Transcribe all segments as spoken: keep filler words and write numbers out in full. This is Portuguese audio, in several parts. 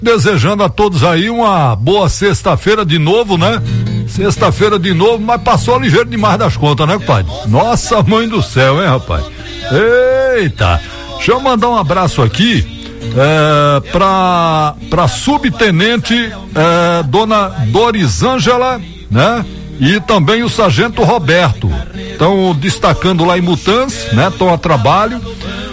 Desejando a todos aí uma boa sexta-feira de novo, né? Sexta-feira de novo, mas passou ligeiro demais das contas, né, pai? Nossa mãe do céu, hein, rapaz? Eita! Deixa eu mandar um abraço aqui é, pra, pra subtenente é, dona Dorisângela, né? E também o sargento Roberto. Estão destacando lá em Mutantes, né? Estão a trabalho.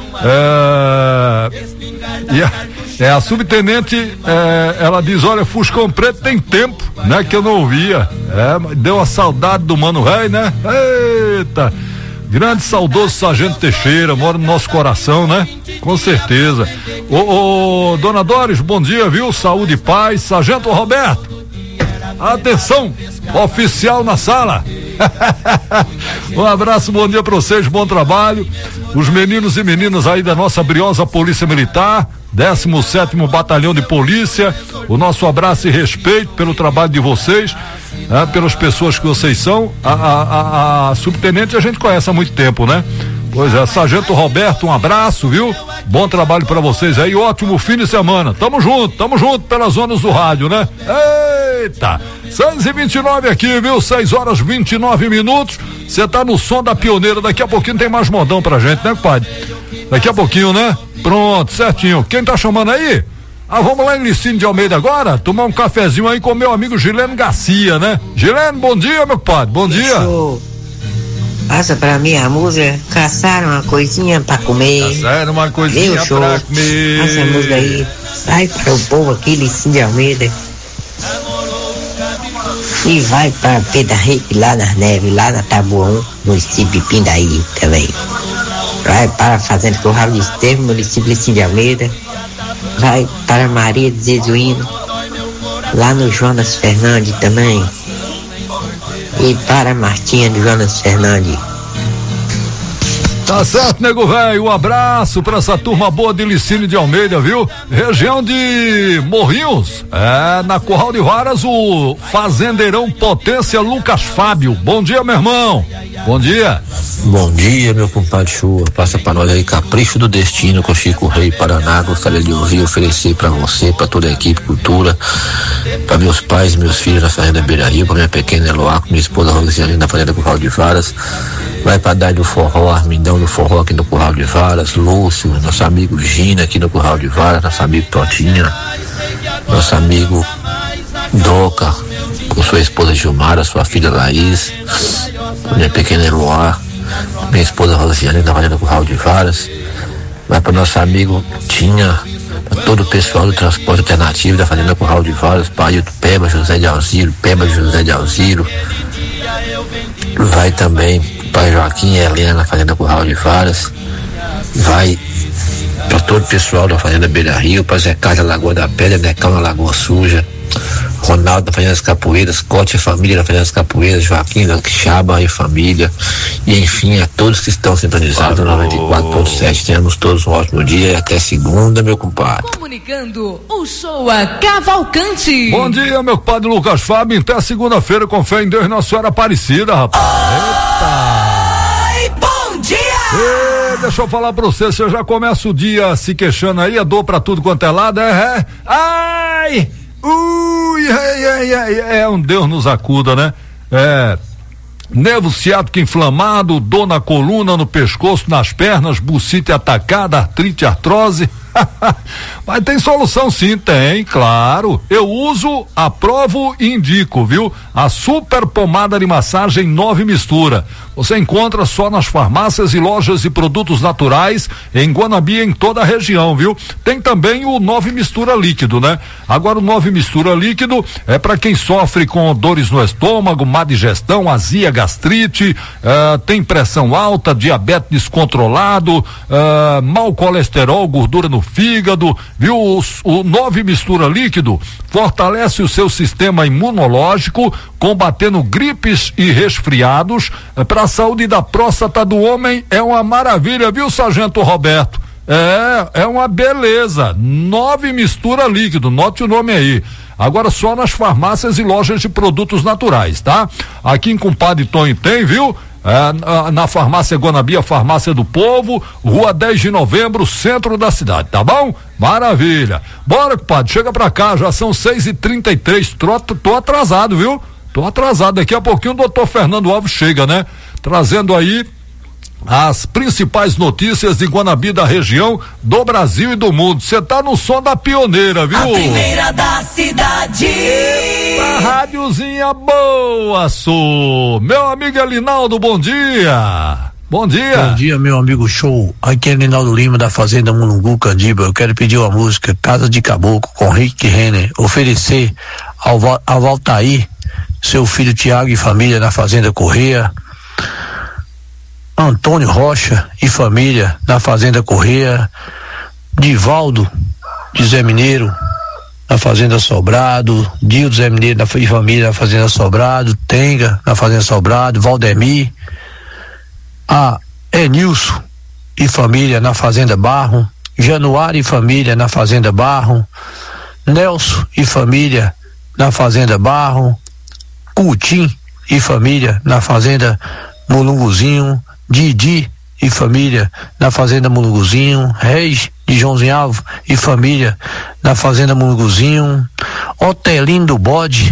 É, e a, é, a subtenente, é, ela diz, olha, Fuscão Preto tem tempo, né? Que eu não ouvia. É, deu uma saudade do Mano Rei, né? Eita! Grande saudoso sargento Teixeira, mora no nosso coração, né? Com certeza. Ô, ô, dona Doris, bom dia, viu? Saúde e paz. Sargento Roberto, atenção, oficial na sala. Um abraço, bom dia pra vocês, bom trabalho. Os meninos e meninas aí da nossa briosa Polícia Militar, décimo sétimo Batalhão de Polícia, o nosso abraço e respeito pelo trabalho de vocês, né, pelas pessoas que vocês são. A, a, a, a subtenente a gente conhece há muito tempo, né? Pois é, sargento Roberto, um abraço, viu? Bom trabalho pra vocês aí, ótimo fim de semana. Tamo junto, tamo junto pelas zonas do rádio, né? Eita! seis e vinte e nove aqui, viu? seis horas e vinte e nove minutos. Você tá no som da pioneira. Daqui a pouquinho tem mais modão pra gente, né, pai? Daqui a pouquinho, né? Pronto, certinho. Quem tá chamando aí? Ah, vamos lá em Licínio de Almeida agora? Tomar um cafezinho aí com meu amigo Gileno Garcia, né? Gileno, bom dia, meu padre. Bom dia. Show. Passa pra mim a música, caçaram uma coisinha pra comer. Caçaram uma coisinha Meu show. pra comer. Passa a música aí, vai para o povo aqui, Licínio de Almeida. E vai para Pedra Reis, lá nas Neves, lá na Taboão, município de Pindaí também. Vai para a Fazenda Curral de Estevam, município de Licínio de Almeida. Vai para Maria de Jesuíno, lá no Jonas Fernandes também. E para Martinha de Jonas Fernandes. Tá certo, nego velho, um abraço pra essa turma boa de Licínio de Almeida, viu? Região de Morrinhos, é, na Curral de Varas, o fazendeirão Potência Lucas Fábio. Bom dia, meu irmão. Bom dia. Bom dia, meu compadre Chua. Passa pra nós aí, Capricho do Destino com Chico Rei Paraná. Gostaria de ouvir, oferecer pra você, pra toda a equipe Cultura, pra meus pais, meus filhos na Fazenda Beira Rio, pra minha pequena Eloá, com minha esposa Rosiane na Fazenda Curral de Varas. Vai pra dar do Forró, Armindão do Forró aqui no Curral de Varas, Lúcio, nosso amigo Gina aqui no Curral de Varas, nosso amigo Totinha, nosso amigo Doca, com sua esposa Gilmara, sua filha Laís, minha pequena Eloá, minha esposa Rosiane na Fazenda Curral de Varas. Vai para nosso amigo Tinha, para todo o pessoal do transporte alternativo da Fazenda Curral de Varas, para Ailton Peba, José de Alziro, Peba José de Alziro. Vai também para Joaquim e Helena na Fazenda Curral de Varas. Vai para todo o pessoal da Fazenda Beira Rio, para Zé Carlos da Lagoa da Pedra, Necão na Lagoa Suja, Ronaldo da Fazenda das Capoeiras, Cote e família da Fazenda das Capoeiras, Joaquim da Quixaba e família, e enfim a todos que estão sintonizados no noventa e quatro ponto sete. Tenhamos todos um ótimo dia e até segunda, meu compadre. Comunicando o show a Cavalcante. Bom dia, meu compadre Lucas Fábio. Até segunda-feira, com fé em Deus e Nossa Senhora Aparecida, rapaz. Oi, bom dia! Ei, deixa eu falar pra você, você já começa o dia se queixando aí, é dor pra tudo quanto é lado, é, é. Ai! Ui, ai, ai, ai, é um Deus nos acuda, né? É, nervo ciático inflamado, dor na coluna, no pescoço, nas pernas, bucite atacada, artrite, artrose. Mas tem solução sim, tem, claro. Eu uso, aprovo e indico, viu? A super pomada de massagem Nove Mistura. Você encontra só nas farmácias e lojas de produtos naturais em Guanabí, em toda a região, viu? Tem também o Nove Mistura líquido, né? Agora o Nove Mistura líquido é para quem sofre com dores no estômago, má digestão, azia, gastrite, uh, tem pressão alta, diabetes descontrolado, uh, mau colesterol, gordura no fígado, viu? O, o Nove Mistura líquido fortalece o seu sistema imunológico, combatendo gripes e resfriados. Para a saúde da próstata do homem é uma maravilha, viu, sargento Roberto? É, é uma beleza. Nove Mistura líquido, note o nome aí. Agora só nas farmácias e lojas de produtos naturais, tá? Aqui em Compadre Tonho tem, viu? É, na, na farmácia Guanabí, a farmácia do povo, rua dez de novembro, centro da cidade, tá bom? Maravilha. Bora, compadre, chega pra cá, já são seis e trinta e três, tô, tô atrasado, viu? Tô atrasado, daqui a pouquinho o doutor Fernando Alves chega, né? Trazendo aí as principais notícias de Guanabí, da região, do Brasil e do mundo. Você tá no som da pioneira, viu? A primeira da cidade. Eita, rádiozinha boa, sou. Meu amigo Elinaldo, bom dia. Bom dia. Bom dia, meu amigo show. Aqui é Elinaldo Lima, da Fazenda Mulungu, Candiba. Eu quero pedir uma música, Casa de Caboclo, com Rick Renner. Oferecer ao, ao Valtair, seu filho Tiago e família, na Fazenda Correia. Antônio Rocha e família, na Fazenda Correia. Divaldo de Zé Mineiro, na Fazenda Sobrado. Dio de Zé Mineiro e família, na Fazenda Sobrado. Tenga, na Fazenda Sobrado. Valdemir. A Enilson e família, na Fazenda Barro. Januário e família, na Fazenda Barro. Nelson e família, na Fazenda Barro. Coutinho e família, na Fazenda Mulunguzinho. Didi e família, na Fazenda Mulunguzinho. Reis de Joãozinho Alvo e família, na Fazenda Mulunguzinho. Otelino do Bode,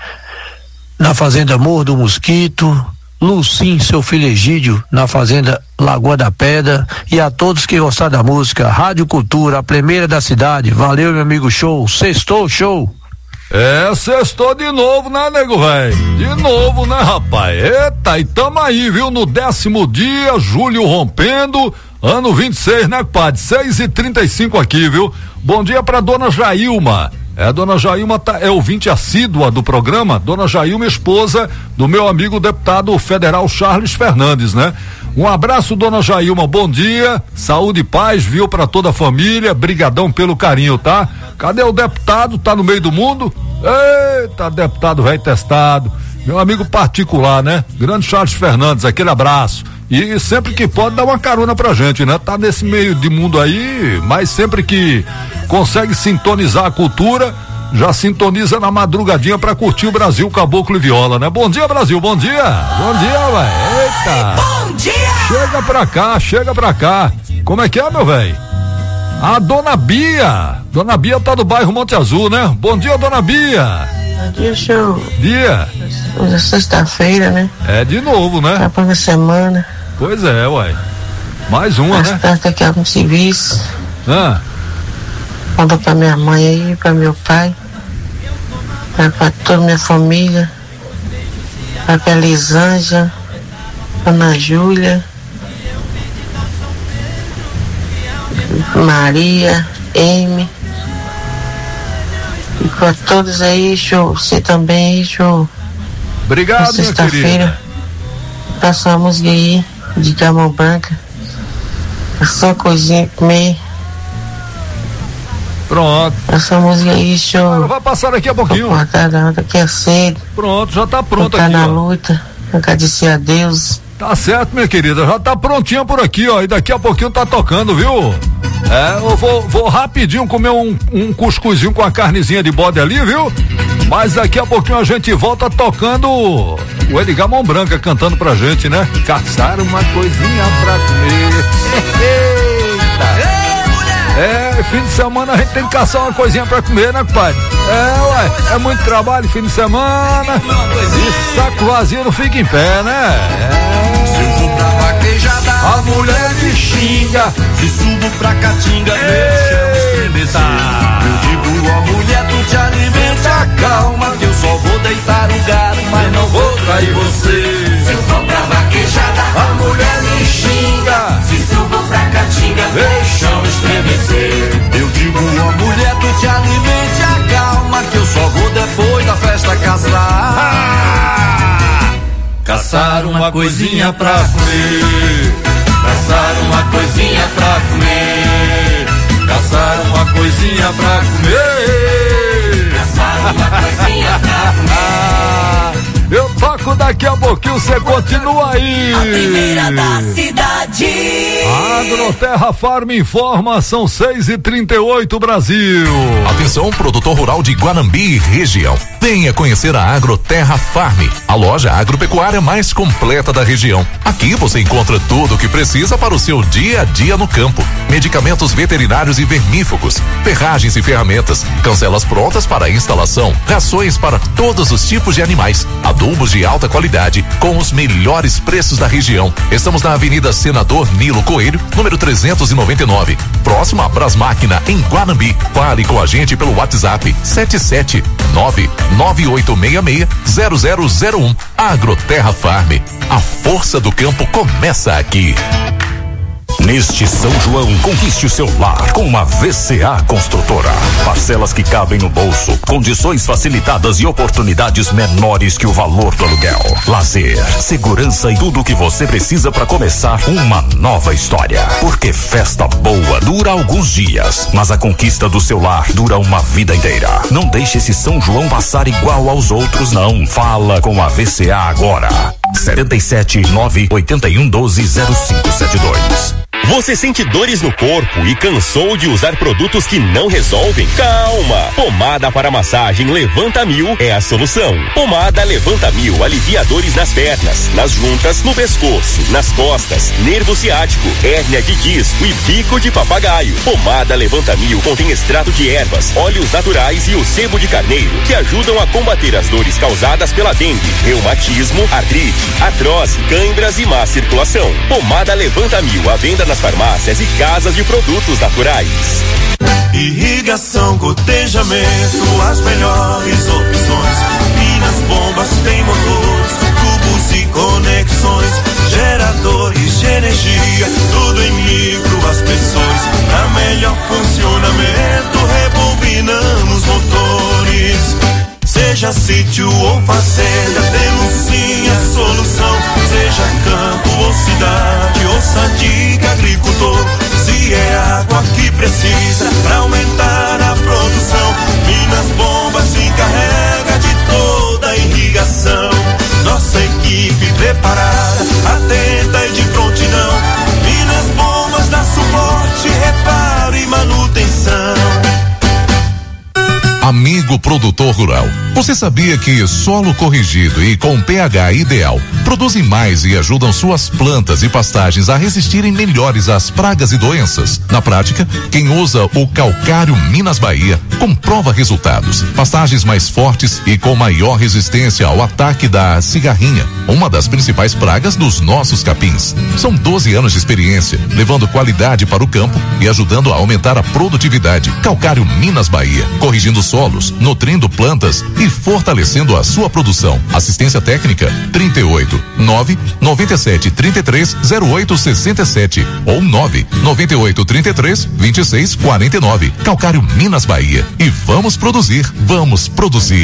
na Fazenda Morro do Mosquito. Lucim, seu filho Egídio, na Fazenda Lagoa da Pedra. E a todos que gostaram da música, Rádio Cultura, a primeira da cidade. Valeu, meu amigo show. Sextou, show. É, sextou de novo, né, nego velho? De novo, né, rapaz? Eita, e tamo aí, viu? No décimo dia, julho rompendo, ano vinte e seis, né, compadre? seis e trinta e cinco aqui, viu? Bom dia pra dona Jailma. É, dona Jailma tá, é ouvinte assídua do programa. Dona Jailma, esposa do meu amigo deputado federal Charles Fernandes, né? Um abraço, dona Jailma, bom dia, saúde e paz, viu, pra toda a família, brigadão pelo carinho, tá? Cadê o deputado? Tá no meio do mundo? Eita, deputado velho testado, meu amigo particular, né? Grande Charles Fernandes, aquele abraço. E sempre que pode dar uma carona pra gente, né? Tá nesse meio de mundo aí, mas sempre que consegue sintonizar a cultura, já sintoniza na madrugadinha pra curtir o Brasil, Caboclo e Viola, né? Bom dia, Brasil, bom dia! Bom dia, velho! Eita! Bom dia! Chega pra cá, chega pra cá! Como é que é, meu velho? A dona Bia! Dona Bia tá do bairro Monte Azul, né? Bom dia, dona Bia! Bom dia, show! Dia! Hoje é sexta-feira, né? É de novo, né? Tá pra semana. Pois é, uai. Mais uma, Mais né? tarde aqui algum serviço. Ah. Manda pra minha mãe aí, pra meu pai. Pra, pra toda minha família. Pra, pra Elisângela. Pra Ana Júlia. Maria. Amy. E pra todos aí, show. Você também aí, show. Obrigado, minha querida. Sexta-feira. Passa uma música aí. De Gamão Branca. Só coisinha comer. Pronto. Essa música aí, show. Vai passar daqui a pouquinho. Daqui a cedo. Pronto, já tá pronto tá aqui. Tá na ó. luta. Agradecer a Deus. Tá certo, minha querida. Já tá prontinha por aqui, ó. E daqui a pouquinho tá tocando, viu? É, eu vou, vou rapidinho comer um, um cuscuzinho com a carnezinha de bode ali, viu? Mas daqui a pouquinho a gente volta tocando o Edgar Mão Branca cantando pra gente, né? Caçar uma coisinha pra comer. Eita! É, fim de semana a gente tem que caçar uma coisinha pra comer, né, compadre? É, ué, é muito trabalho fim de semana. E saco vazio não fica em pé, né? É. Se eu vou pra vaquejada, a mulher me xinga. Se subo pra caatinga, deixa eu Eu digo, ó mulher, tu te alimenta, calma, que eu só vou deitar o gado, mas não vou trair você. Se eu vou pra vaquejada, a mulher me xinga. Se subo pra caatinga, deixa eu estremecer. Eu digo, ó mulher, tu te alimenta, calma, que eu só vou depois da festa caçar. Ah! Caçar uma coisinha pra comer. Caçar uma coisinha pra comer. Caçar uma coisinha pra comer. Caçar uma coisinha pra comer. Eu toco daqui a pouquinho, você continua aí. A primeira da cidade. Agroterra Farm informa, são seis e trinta e oito, Brasil. Atenção, produtor rural de Guanambi e região. Venha conhecer a Agroterra Farm, a loja agropecuária mais completa da região. Aqui você encontra tudo o que precisa para o seu dia a dia no campo. Medicamentos veterinários e vermífugos, ferragens e ferramentas, cancelas prontas para instalação, rações para todos os tipos de animais, adubos de alta qualidade com os melhores preços da região. Estamos na Avenida Senador Nilo Coelho, número trezentos e noventa e nove, próximo a Brasmáquina, em Guanambi. Fale com a gente pelo WhatsApp sete sete nove nove oito seis seis zero zero zero um. Agroterra Farm. A força do campo começa aqui. Neste São João, conquiste o seu lar com uma V C A Construtora. Parcelas que cabem no bolso, condições facilitadas e oportunidades menores que o valor do aluguel. Lazer, segurança e tudo o que você precisa para começar uma nova história. Porque festa boa dura alguns dias, mas a conquista do seu lar dura uma vida inteira. Não deixe esse São João passar igual aos outros, não. Fala com a V C A agora. sete sete nove oito um um doze zero cinco sete dois. Você sente dores no corpo e cansou de usar produtos que não resolvem? Calma! Pomada para massagem Levanta Mil é a solução. Pomada Levanta Mil alivia dores nas pernas, nas juntas, no pescoço, nas costas, nervo ciático, hérnia de disco e bico de papagaio. Pomada Levanta Mil contém extrato de ervas, óleos naturais e o sebo de carneiro, que ajudam a combater as dores causadas pela dengue, reumatismo, artrite, artrose, câimbras e má circulação. Pomada Levanta Mil, à venda nas farmácias e casas de produtos naturais. Irrigação, gotejamento, as melhores opções. Minas Bombas tem motores, tubos e conexões, geradores de energia, tudo em micro aspersões. Para melhor funcionamento, rebobinamos motores. Seja sítio ou fazenda, temos sim a solução. Seja campo ou cidade, ouça a dica agricultor. Se é água que precisa pra aumentar a produção, Minas Bombas se encarrega de toda a irrigação. Nossa equipe preparada, atenta e de prontidão. Minas Bombas dá suporte, reparo e manutenção. Amigo produtor rural, você sabia que solo corrigido e com pH ideal produzem mais e ajudam suas plantas e pastagens a resistirem melhores às pragas e doenças? Na prática, quem usa o calcário Minas Bahia comprova resultados. Pastagens mais fortes e com maior resistência ao ataque da cigarrinha, uma das principais pragas dos nossos capins. São doze anos de experiência, levando qualidade para o campo e ajudando a aumentar a produtividade. Calcário Minas Bahia, corrigindo solos, nutrindo plantas e fortalecendo a sua produção. Assistência técnica trinta e oito, nove nove sete, trinta e três, zero oito sessenta e sete ou nove nove oito, trinta e três, vinte e seis, quarenta e nove. Calcário Minas Bahia. E vamos produzir, vamos produzir.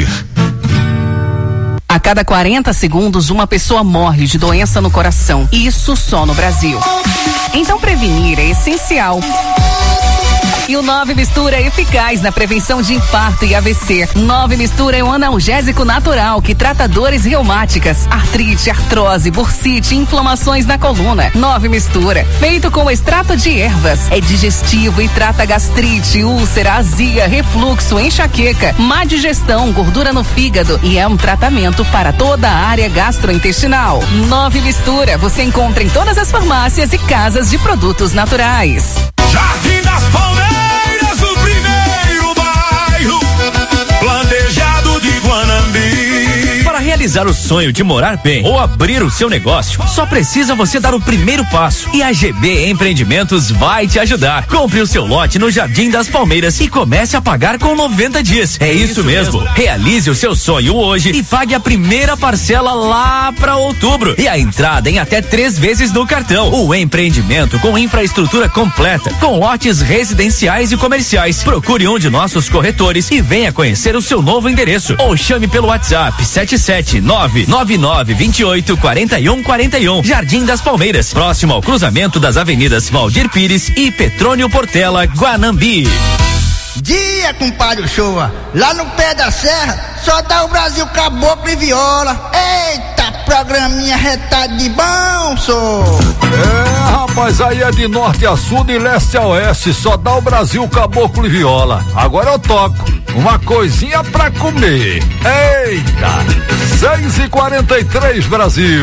A cada quarenta segundos, uma pessoa morre de doença no coração. Isso só no Brasil. Então prevenir é essencial. E o Nove Mistura é eficaz na prevenção de infarto e A V C. Nove Mistura é um analgésico natural que trata dores reumáticas, artrite, artrose, bursite, inflamações na coluna. Nove Mistura, feito com extrato de ervas, é digestivo e trata gastrite, úlcera, azia, refluxo, enxaqueca, má digestão, gordura no fígado e é um tratamento para toda a área gastrointestinal. Nove Mistura, você encontra em todas as farmácias e casas de produtos naturais. Jardim das Palmeiras, o primeiro bairro planejado de Guanambi. Para realizar o sonho de morar bem ou abrir o seu negócio, só precisa você dar o primeiro passo e a G B Empreendimentos vai te ajudar. Compre o seu lote no Jardim das Palmeiras e comece a pagar com noventa dias. É isso, isso mesmo. mesmo. Realize o seu sonho hoje e pague a primeira parcela lá para outubro e a entrada em até três vezes no cartão. O empreendimento com infraestrutura completa, com lotes residenciais e comerciais. Procure um de nossos corretores e venha conhecer o seu novo endereço ou chame pelo WhatsApp sete sete nove nove nove dois oito quatro um quatro um. Jardim das Palmeiras, próximo ao cruzamento das avenidas Valdir Pires e Petrônio Portela, Guanambi. Dia, compadre Shoa, lá no pé da serra só dá o Brasil caboclo e viola. Eita programinha retado de bom, sou. É, rapaz, aí é de norte a sul, de leste a oeste, só dá o Brasil Caboclo e Viola. Agora eu toco uma coisinha pra comer. Eita! seis e quarenta e três, Brasil.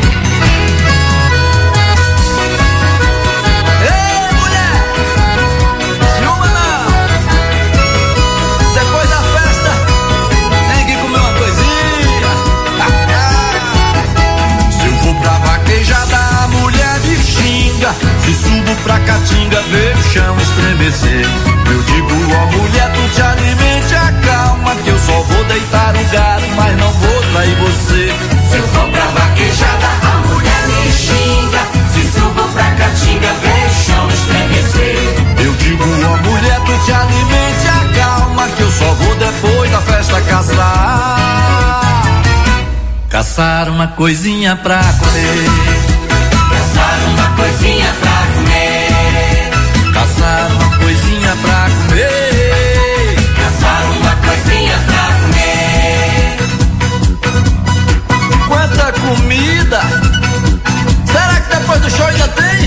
Se subo pra Caatinga, vejo o chão estremecer. Eu digo, ó mulher, tu te alimente, acalma, que eu só vou deitar o gado, mas não vou trair você. Se eu for pra vaquejada, a mulher me xinga. Se subo pra Caatinga, vejo o chão estremecer. Eu digo, ó mulher, tu te alimente, acalma, que eu só vou depois da festa caçar. Caçar uma coisinha pra comer. Caçar uma coisinha pra comer. Caçar uma coisinha pra comer. Caçar uma coisinha pra comer. Quanta comida! Será que depois do show ainda tem?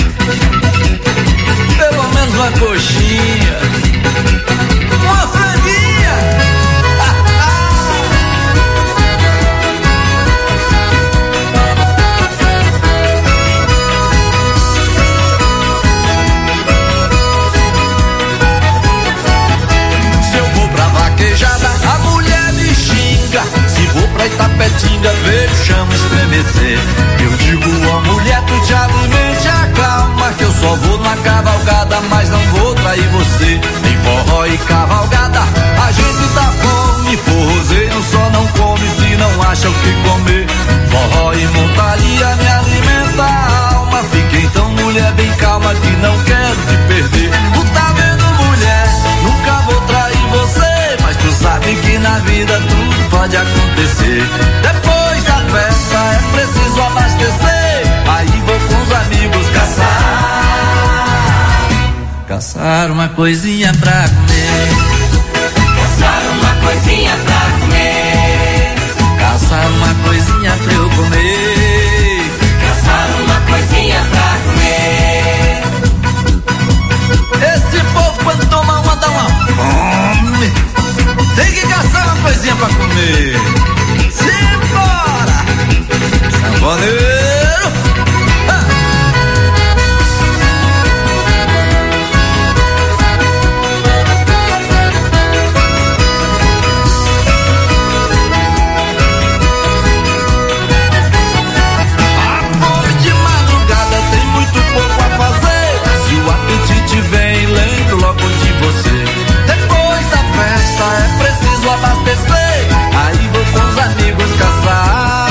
Pelo menos uma coxinha, uma franguinha. A mulher me xinga. Se vou pra Itapetinga, vejo o chão estremecer. Eu digo, ó mulher, tu te alimente, acalma, que eu só vou numa cavalgada, mas não vou trair você. Tem forró e cavalgada, a gente tá fome. Forrozeiro só não come se não acha o que comer. Forró e montaria me alimenta a alma. Fica então, mulher, bem calma, que não quero te perder. Tu tá vendo, mulher, nunca vou trair você. Mas tu sabe que na vida tudo pode acontecer. Depois da festa é preciso abastecer. Aí vou com os amigos caçar. Caçar uma coisinha pra comer. Caçar uma coisinha pra comer. Caçar uma coisinha pra eu comer. Caçar uma coisinha pra comer. Esse povo quando toma uma dá uma fome. Tem que caçar uma coisinha pra comer. Simbora! Sanfoneiro! Ah. A fome de madrugada tem muito pouco a fazer. Se o apetite vem, lembro logo de você. Depois da festa é preciso abastecer. Aí vou com os amigos caçar.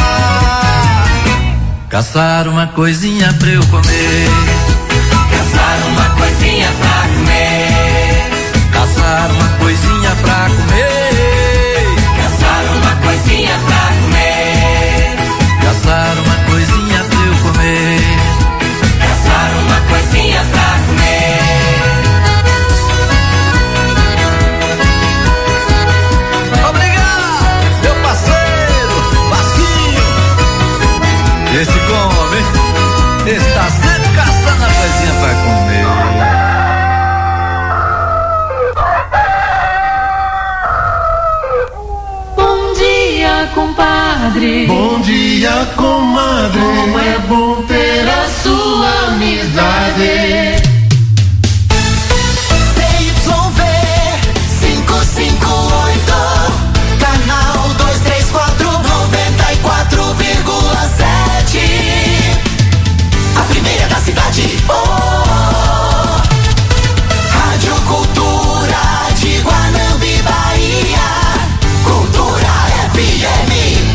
Caçar uma coisinha pra eu comer. Caçar uma coisinha pra comer. Caçar uma coisinha pra comer. Caçar uma coisinha pra comer. Caçar uma coisinha pra eu comer. Caçar uma coisinha pra comer. Esse come, está sempre caçando a coisinha pra comer. Bom dia, compadre. Bom dia, comadre. Como é bom ter a sua amizade. C Y V cinco cinco oito, canal dois três quatro, noventa e quatro vírgula sete. A primeira da cidade. Oh, Rádio Cultura de Guanambi, Bahia. Cultura F M.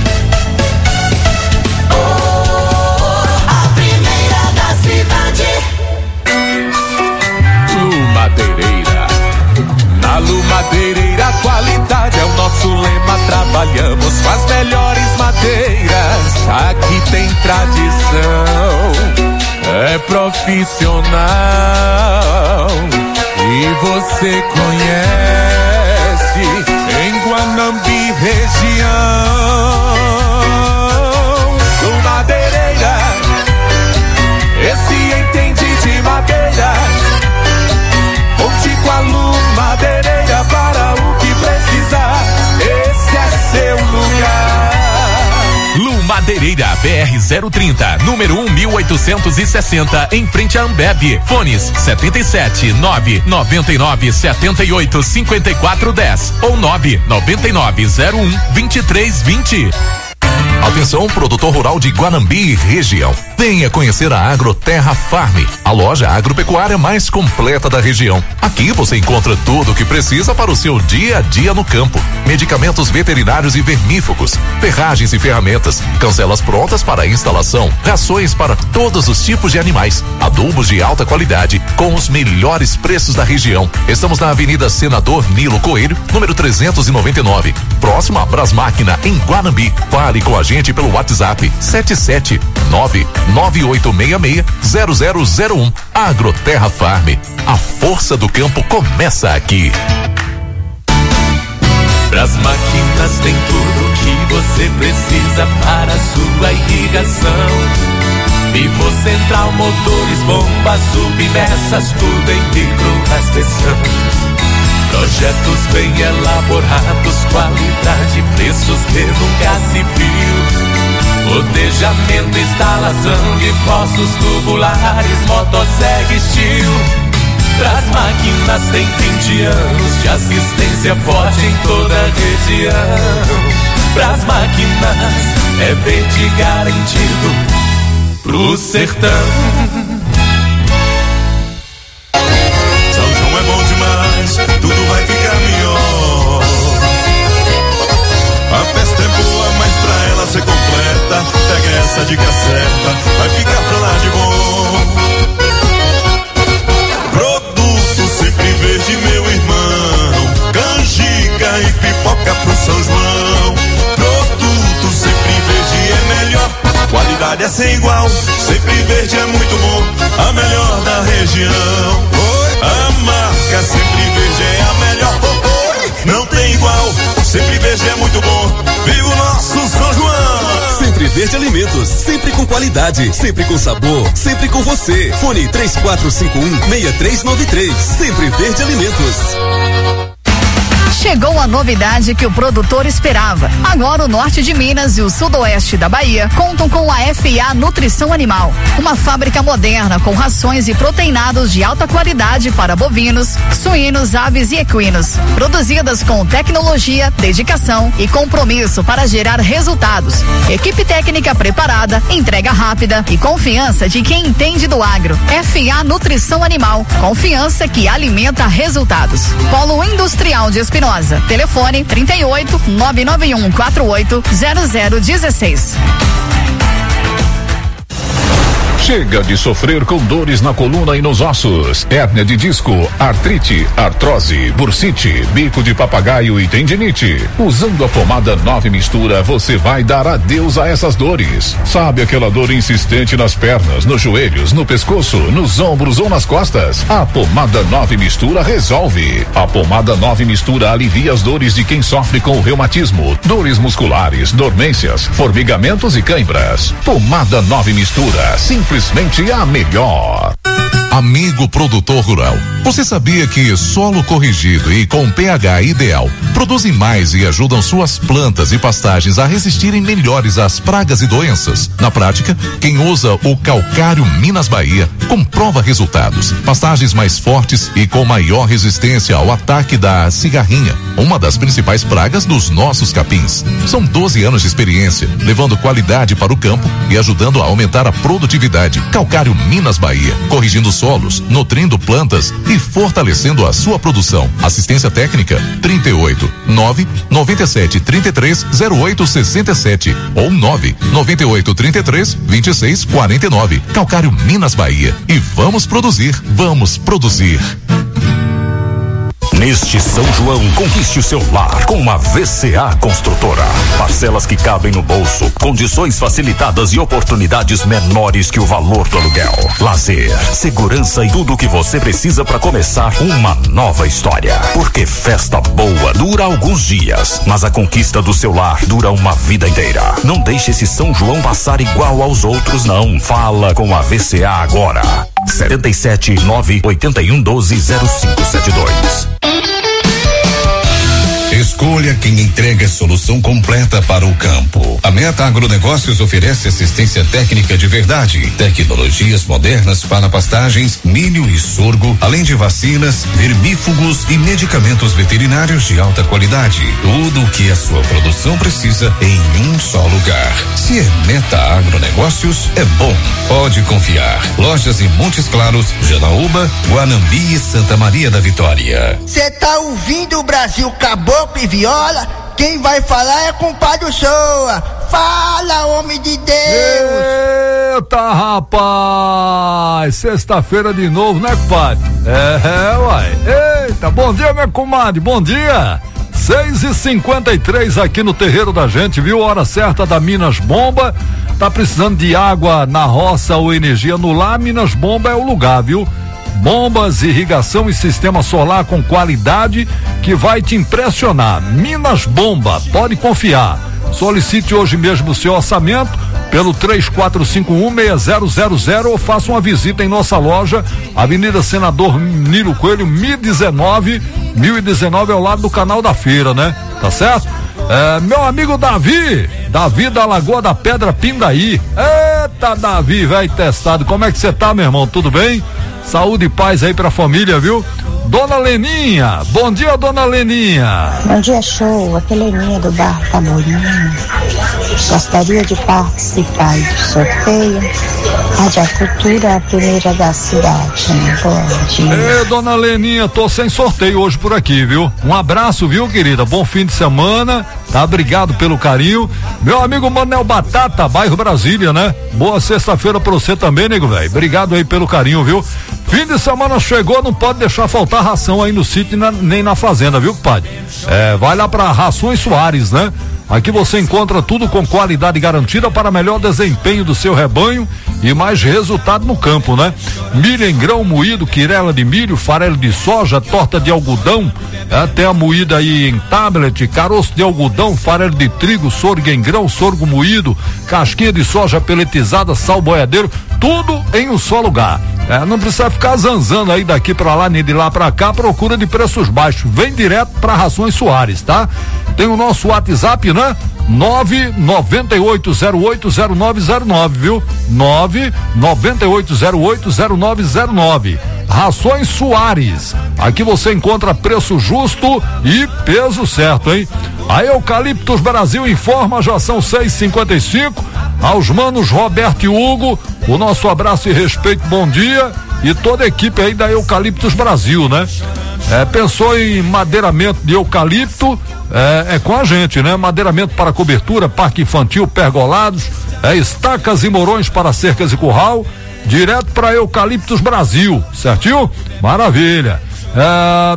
Oh, a primeira da cidade. Lumadeireira. Na Lumadeireira, qualidade é o nosso lema. Trabalhamos com as melhores madeiras. Aqui tem tradição, é profissional e você conhece em Guanambi região. Madeireira, B R zero trinta, número um mil oitocentos e sessenta, em frente a Ambev. Fones setenta e sete, nove noventa e nove, setenta e oito, cinquenta e quatro, dez ou nove noventa e nove, zero um, vinte e três, vinte. Atenção, produtor rural de Guanambi e região. Venha conhecer a Agroterra Farm, a loja agropecuária mais completa da região. Aqui você encontra tudo o que precisa para o seu dia a dia no campo. Medicamentos veterinários e vermífugos, ferragens e ferramentas, cancelas prontas para instalação, rações para todos os tipos de animais, adubos de alta qualidade com os melhores preços da região. Estamos na Avenida Senador Nilo Coelho, número trezentos e noventa e nove, próximo a Brasmáquina, em Guanambi. Fale com a gente pelo WhatsApp sete sete nove nove oito seis seis, zero zero zero um. Agroterra Farm. A força do campo começa aqui. Pras máquinas tem tudo que você precisa para a sua irrigação. Vivo Central, motores, bombas, submersas, tudo em micro-raspeção. Projetos bem elaborados, qualidade, preços que nunca se viu. Rotejamento, instalação de poços tubulares, motosserra Steel. Pras máquinas tem vinte anos de assistência forte em toda a região. Pras máquinas é verde garantido pro sertão. São João é bom demais, tudo vai ficar melhor. A festa é boa, mas pra ela ser completa, pega essa dica certa, vai ficar pra lá de bom. Produto sempre verde, meu irmão, canjica e pipoca pro São João. Produto sempre verde é melhor, qualidade é sem igual, sempre verde é muito bom, a melhor da região. A marca sempre verde é a melhor, não tem igual, sempre verde é muito bom, viva o nosso São João. Sempre Verde Alimentos, sempre com qualidade, sempre com sabor, sempre com você. Fone três quatro cinco um, seis três nove três. Sempre Verde Alimentos. Chegou a novidade que o produtor esperava. Agora o norte de Minas e o sudoeste da Bahia contam com a F A Nutrição Animal, uma fábrica moderna com rações e proteinados de alta qualidade para bovinos, suínos, aves e equinos, produzidas com tecnologia, dedicação e compromisso para gerar resultados. Equipe técnica preparada, entrega rápida e confiança de quem entende do agro. F A Nutrição Animal, confiança que alimenta resultados. Polo Industrial de Espinosa. Telefone trinta e oito, nove nove um quatro oito, zero zero um seis. Chega de sofrer com dores na coluna e nos ossos, hérnia de disco, artrite, artrose, bursite, bico de papagaio e tendinite. Usando a pomada nove mistura, você vai dar adeus a essas dores. Sabe aquela dor insistente nas pernas, nos joelhos, no pescoço, nos ombros ou nas costas? A pomada nove mistura resolve. A pomada nove mistura alivia as dores de quem sofre com o reumatismo, dores musculares, dormências, formigamentos e cãibras. Pomada nove mistura, simplesmente a melhor. Amigo produtor rural, você sabia que solo corrigido e com pH ideal produzem mais e ajudam suas plantas e pastagens a resistirem melhores às pragas e doenças? Na prática, quem usa o calcário Minas Bahia comprova resultados. Pastagens mais fortes e com maior resistência ao ataque da cigarrinha, uma das principais pragas dos nossos capins. São doze anos de experiência, levando qualidade para o campo e ajudando a aumentar a produtividade. Calcário Minas Bahia, corrigindo solos, nutrindo plantas e fortalecendo a sua produção. Assistência técnica trinta e oito, nove noventa e sete, trinta e três, zero oito sessenta e sete ou nove noventa e oito, trinta e três, vinte e seis, quarenta e nove. Calcário Minas Bahia. E vamos produzir, vamos produzir. Neste São João, conquiste o seu lar com uma V C A Construtora. Parcelas que cabem no bolso, condições facilitadas e oportunidades menores que o valor do aluguel. Lazer, segurança e tudo o que você precisa para começar uma nova história. Porque festa boa dura alguns dias, mas a conquista do seu lar dura uma vida inteira. Não deixe esse São João passar igual aos outros, não. Fala com a V C A agora. setenta e sete, nove oito um, doze, zero cinco sete dois. Escolha quem entrega solução completa para o campo. A Meta Agronegócios oferece assistência técnica de verdade, tecnologias modernas para pastagens, milho e sorgo, além de vacinas, vermífugos e medicamentos veterinários de alta qualidade. Tudo o que a sua produção precisa em um só lugar. Se é Meta Agronegócios, é bom. Pode confiar. Lojas em Montes Claros, Janaúba, Guanambi e Santa Maria da Vitória. Cê tá ouvindo o Brasil Caboclo e Viola? Quem vai falar é compadre Shoa. Fala, homem de Deus! Eita, rapaz! Sexta-feira de novo, né, compadre? É, é, uai. Eita, bom dia, meu comadre, bom dia! seis e cinquenta e três aqui no terreiro da gente, viu? Hora certa da Minas Bomba. Tá precisando de água na roça ou energia no lar? Minas Bomba é o lugar, viu? Bombas, irrigação e sistema solar com qualidade que vai te impressionar. Minas Bomba, pode confiar. Solicite hoje mesmo o seu orçamento pelo três quatro cinco um, seis zero zero zero ou faça uma visita em nossa loja, Avenida Senador Nilo Coelho, mil e dezenove, mil e dezenove ao lado do Canal da Feira, né? Tá certo? É, meu amigo Davi, Davi da Lagoa da Pedra Pindaí. Eita, Davi, velho testado, como é que você tá, meu irmão? Tudo bem? Saúde e paz aí pra família, viu? Dona Leninha, bom dia, dona Leninha. Bom dia, show, aqui é Leninha do Bar Tamorim. Gostaria de participar do sorteio. Rádio Cultura, a primeira da cidade. Bom dia. Ei, dona Leninha, tô sem sorteio hoje por aqui, viu? Um abraço, viu, querida? Bom fim de semana, tá? Obrigado pelo carinho. Meu amigo Manel Batata, bairro Brasília, né? Boa sexta-feira pra você também, nego velho. Obrigado aí pelo carinho, viu? Fim de semana chegou, não pode deixar faltar ração aí no sítio nem na fazenda, viu, compadre? É, vai lá pra Rações Soares, né? Aqui você encontra tudo com qualidade garantida para melhor desempenho do seu rebanho e mais resultado no campo, né? Milho em grão moído, quirela de milho, farelo de soja, torta de algodão, até a moída aí em tablet, caroço de algodão, farelo de trigo, sorgo em grão, sorgo moído, casquinha de soja peletizada, sal boiadeiro, tudo em um só lugar. É, não precisa ficar zanzando aí daqui pra lá, nem de lá pra cá, procura de preços baixos. Vem direto pra Rações Soares, tá? Tem o nosso WhatsApp, né? nove nove oito zero oito zero nove zero nove, viu? nove nove oito zero oito zero nove zero nove. Rações Soares. Aqui você encontra preço justo e peso certo, hein? A Eucaliptus Brasil informa, já são seis e cinquenta e cinco. Aos manos Roberto e Hugo, o nosso abraço e respeito, bom dia. E toda a equipe aí da Eucaliptus Brasil, né? É, pensou em madeiramento de eucalipto, é, é com a gente, né? Madeiramento para cobertura, parque infantil, pergolados, é, estacas e morões para cercas e curral, direto para Eucaliptus Brasil, certinho? Maravilha. É,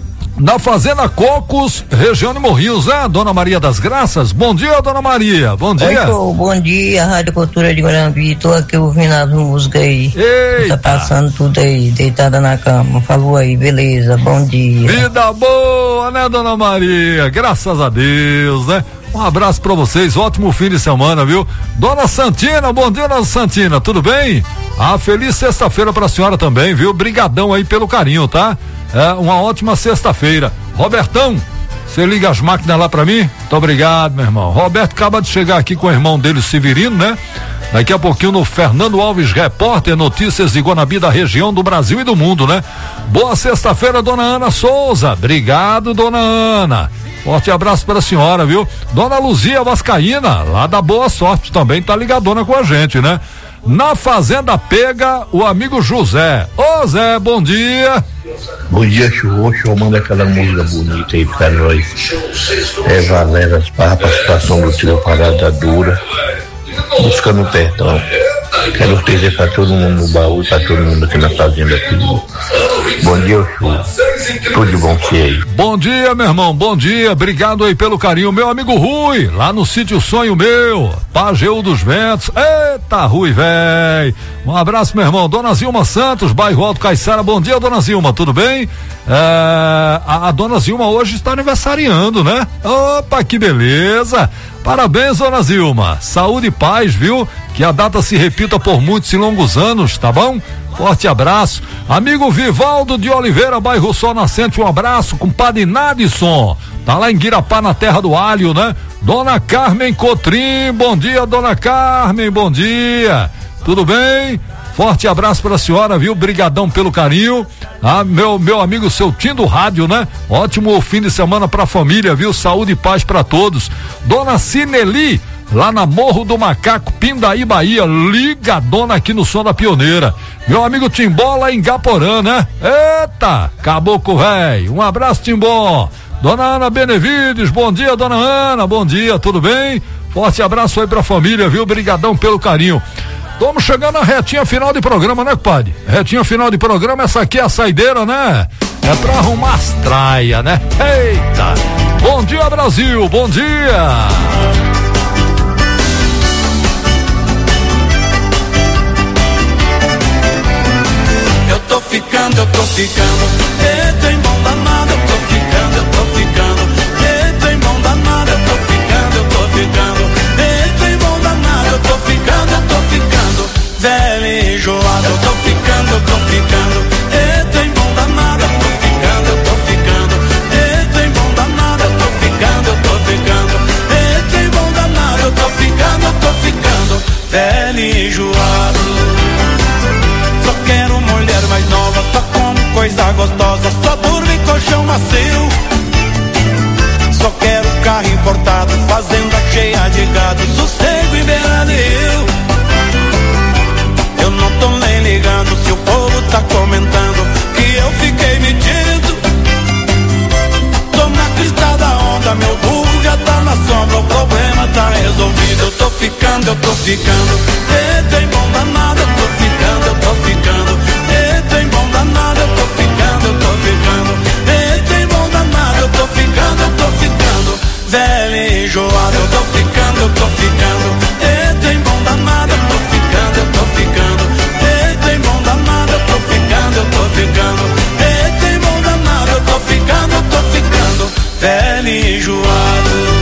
na Fazenda Cocos, região de Morrinhos, né? Dona Maria das Graças, bom dia, dona Maria, bom dia. Oi, pô, bom dia, Rádio Cultura de Guarambi, tô aqui ouvindo as músicas aí. Eita. Tá passando tudo aí, deitada na cama, falou aí, beleza, bom dia. Vida boa, né, dona Maria, graças a Deus, né? Um abraço pra vocês, ótimo fim de semana, viu? Dona Santina, bom dia, dona Santina, tudo bem? Ah, feliz sexta-feira pra senhora também, viu? Brigadão aí pelo carinho, tá? É, uma ótima sexta-feira. Robertão, você liga as máquinas lá pra mim? Muito obrigado, meu irmão. Roberto acaba de chegar aqui com o irmão dele, o Severino, né? Daqui a pouquinho no Fernando Alves Repórter, notícias de Guanambi da região, do Brasil e do mundo, né? Boa sexta-feira, dona Ana Souza. Obrigado, dona Ana. Forte abraço para a senhora, viu? Dona Luzia Vascaína, lá da Boa Sorte, também tá ligadona com a gente, né? Na Fazenda Pega, o amigo José. Ô Zé, bom dia. Bom dia, show, show, manda aquela música bonita aí pra nós. É Valéria, as participação do trio Parada Dura, busca no Pertão. Quero dizer pra todo mundo no baú e pra todo mundo aqui na fazenda aqui. Bom dia, show. Tudo de bom pra você aí. Bom dia, meu irmão, bom dia, obrigado aí pelo carinho. Meu amigo Rui, lá no sítio Sonho Meu, Pajeú dos Ventos. Eita, Rui, véi. Um abraço, meu irmão. Dona Zilma Santos, bairro Alto Caiçara. Bom dia, dona Zilma, tudo bem? É, a, a dona Zilma hoje está aniversariando, né? Opa, que beleza. Parabéns, dona Zilma. Saúde e paz, viu? Que a data se repita por muitos e longos anos, tá bom? Forte abraço. Amigo Vivaldo de Oliveira, bairro Sol Nascente, um abraço. Compadre Nadson, tá lá em Guirapá, na terra do alho, né? Dona Carmen Cotrim, bom dia, dona Carmen, bom dia. Tudo bem? Forte abraço pra senhora, viu? Brigadão pelo carinho. Ah, meu, meu amigo seu Tim do Rádio, né? Ótimo fim de semana pra família, viu? Saúde e paz pra todos. Dona Cineli, lá na Morro do Macaco, Pindaí, Bahia, ligadona aqui no Som da Pioneira. Meu amigo Timbó lá em Gaporã, né? Eita, caboclo velho. Um abraço, Timbó. Dona Ana Benevides, bom dia, dona Ana, bom dia, tudo bem? Forte abraço aí pra família, viu? Brigadão pelo carinho. Estamos chegando na retinha final de programa, né, compadre? Retinha final de programa, essa aqui é a saideira, né? É pra arrumar as traias, né? Eita! Bom dia, Brasil, bom dia! Eu tô ficando, eu tô ficando, eita, em bom danado, eu tô ficando, eu tô ficando, eita, em bom danado, eu tô ficando, eu tô ficando, eita, em bom danado, eu tô ficando, eu tô ficando, velho e enjoado, eu tô ficando, eu tô ficando, eita, em bom danado, eu tô ficando, eu tô ficando, eita, em bom danado, eu tô ficando, eu tô ficando, eita, em bom danado, eu tô ficando, eu tô ficando, velho e enjoado. Só quero mulher mais nova, só como coisa gostosa, só durmo em colchão macio. Só quero carro importado, fazenda cheia de gado, sossego e beira-rio. Eu não tô nem ligando se o povo tá comentando que eu fiquei metido. Tô na crista da onda, meu burro já tá na sombra, o problema tá resolvido. Eu tô ficando, eu tô ficando, eita, em bom danado, eu tô ficando, eu tô ficando, eita, em bom danado, eu tô ficando, eu tô ficando, eita, em bom danado, eu tô ficando, eu tô ficando, velho e enjoado, eu tô ficando, eu tô ficando, eita, em bom danado, eu tô ficando, eu tô ficando, eita, em bom danado, eu tô ficando, eu tô ficando, eita, em bom danado, eu tô ficando, eu tô ficando, velho e enjoado.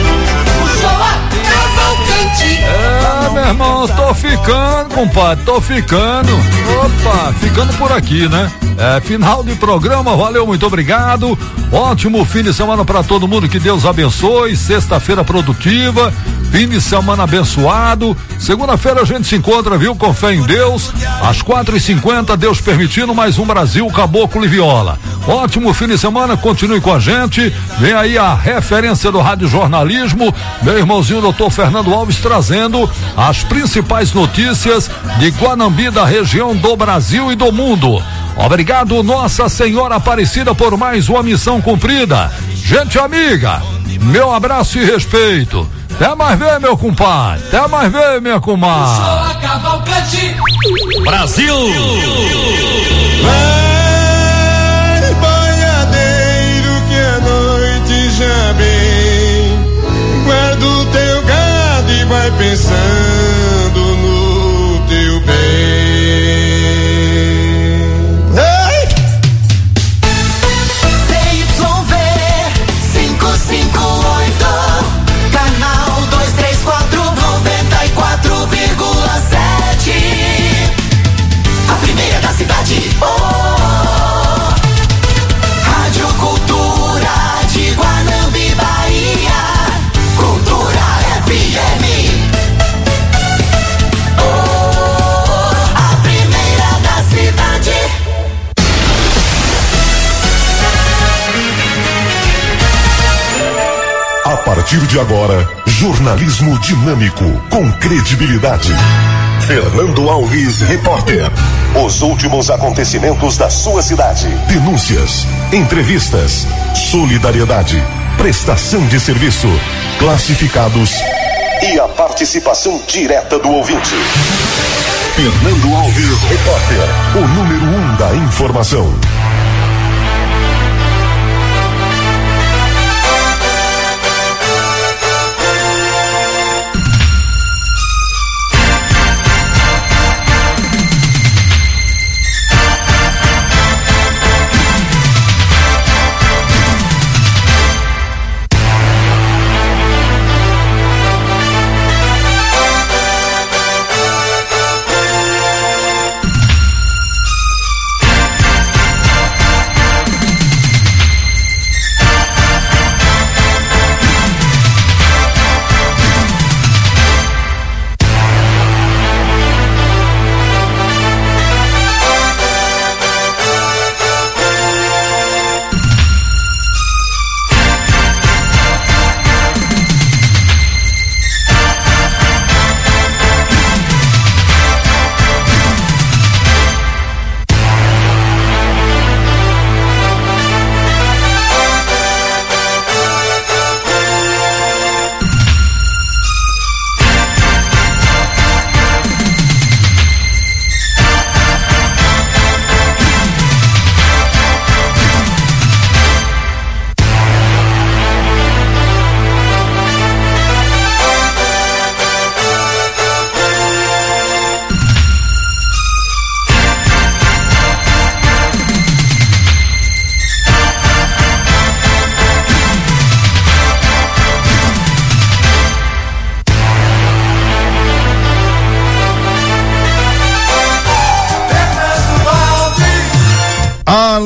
É, meu irmão, tô ficando, compadre, tô ficando. Opa, ficando por aqui, né? É, final de programa, valeu, muito obrigado. Ótimo fim de semana pra todo mundo, que Deus abençoe. Sexta-feira produtiva, fim de semana abençoado. Segunda-feira a gente se encontra, viu? Com fé em Deus, às quatro e cinquenta, Deus permitindo, mais um Brasil, Caboclo e Viola. Ótimo fim de semana, continue com a gente. Vem aí a referência do rádio jornalismo, meu irmãozinho doutor Fernando Alves, trazendo as principais notícias de Guanambi, da região, do Brasil e do mundo. Obrigado, Nossa Senhora Aparecida, por mais uma missão cumprida. Gente amiga, meu abraço e respeito. Até mais ver, meu compadre. Até mais ver, minha comadre. Brasil! Vai, boiadeiro, que a noite já vem. Guarda o teu gado e vai pensando no teu bem. Cidade, oh, Rádio Cultura de Guanambi, Bahia, Cultura F M, oh, a primeira da cidade. A partir de agora, jornalismo dinâmico, com credibilidade. Fernando Alves, repórter. Os últimos acontecimentos da sua cidade. Denúncias, entrevistas, solidariedade, prestação de serviço, classificados e a participação direta do ouvinte. Fernando Alves, repórter, o número um da informação.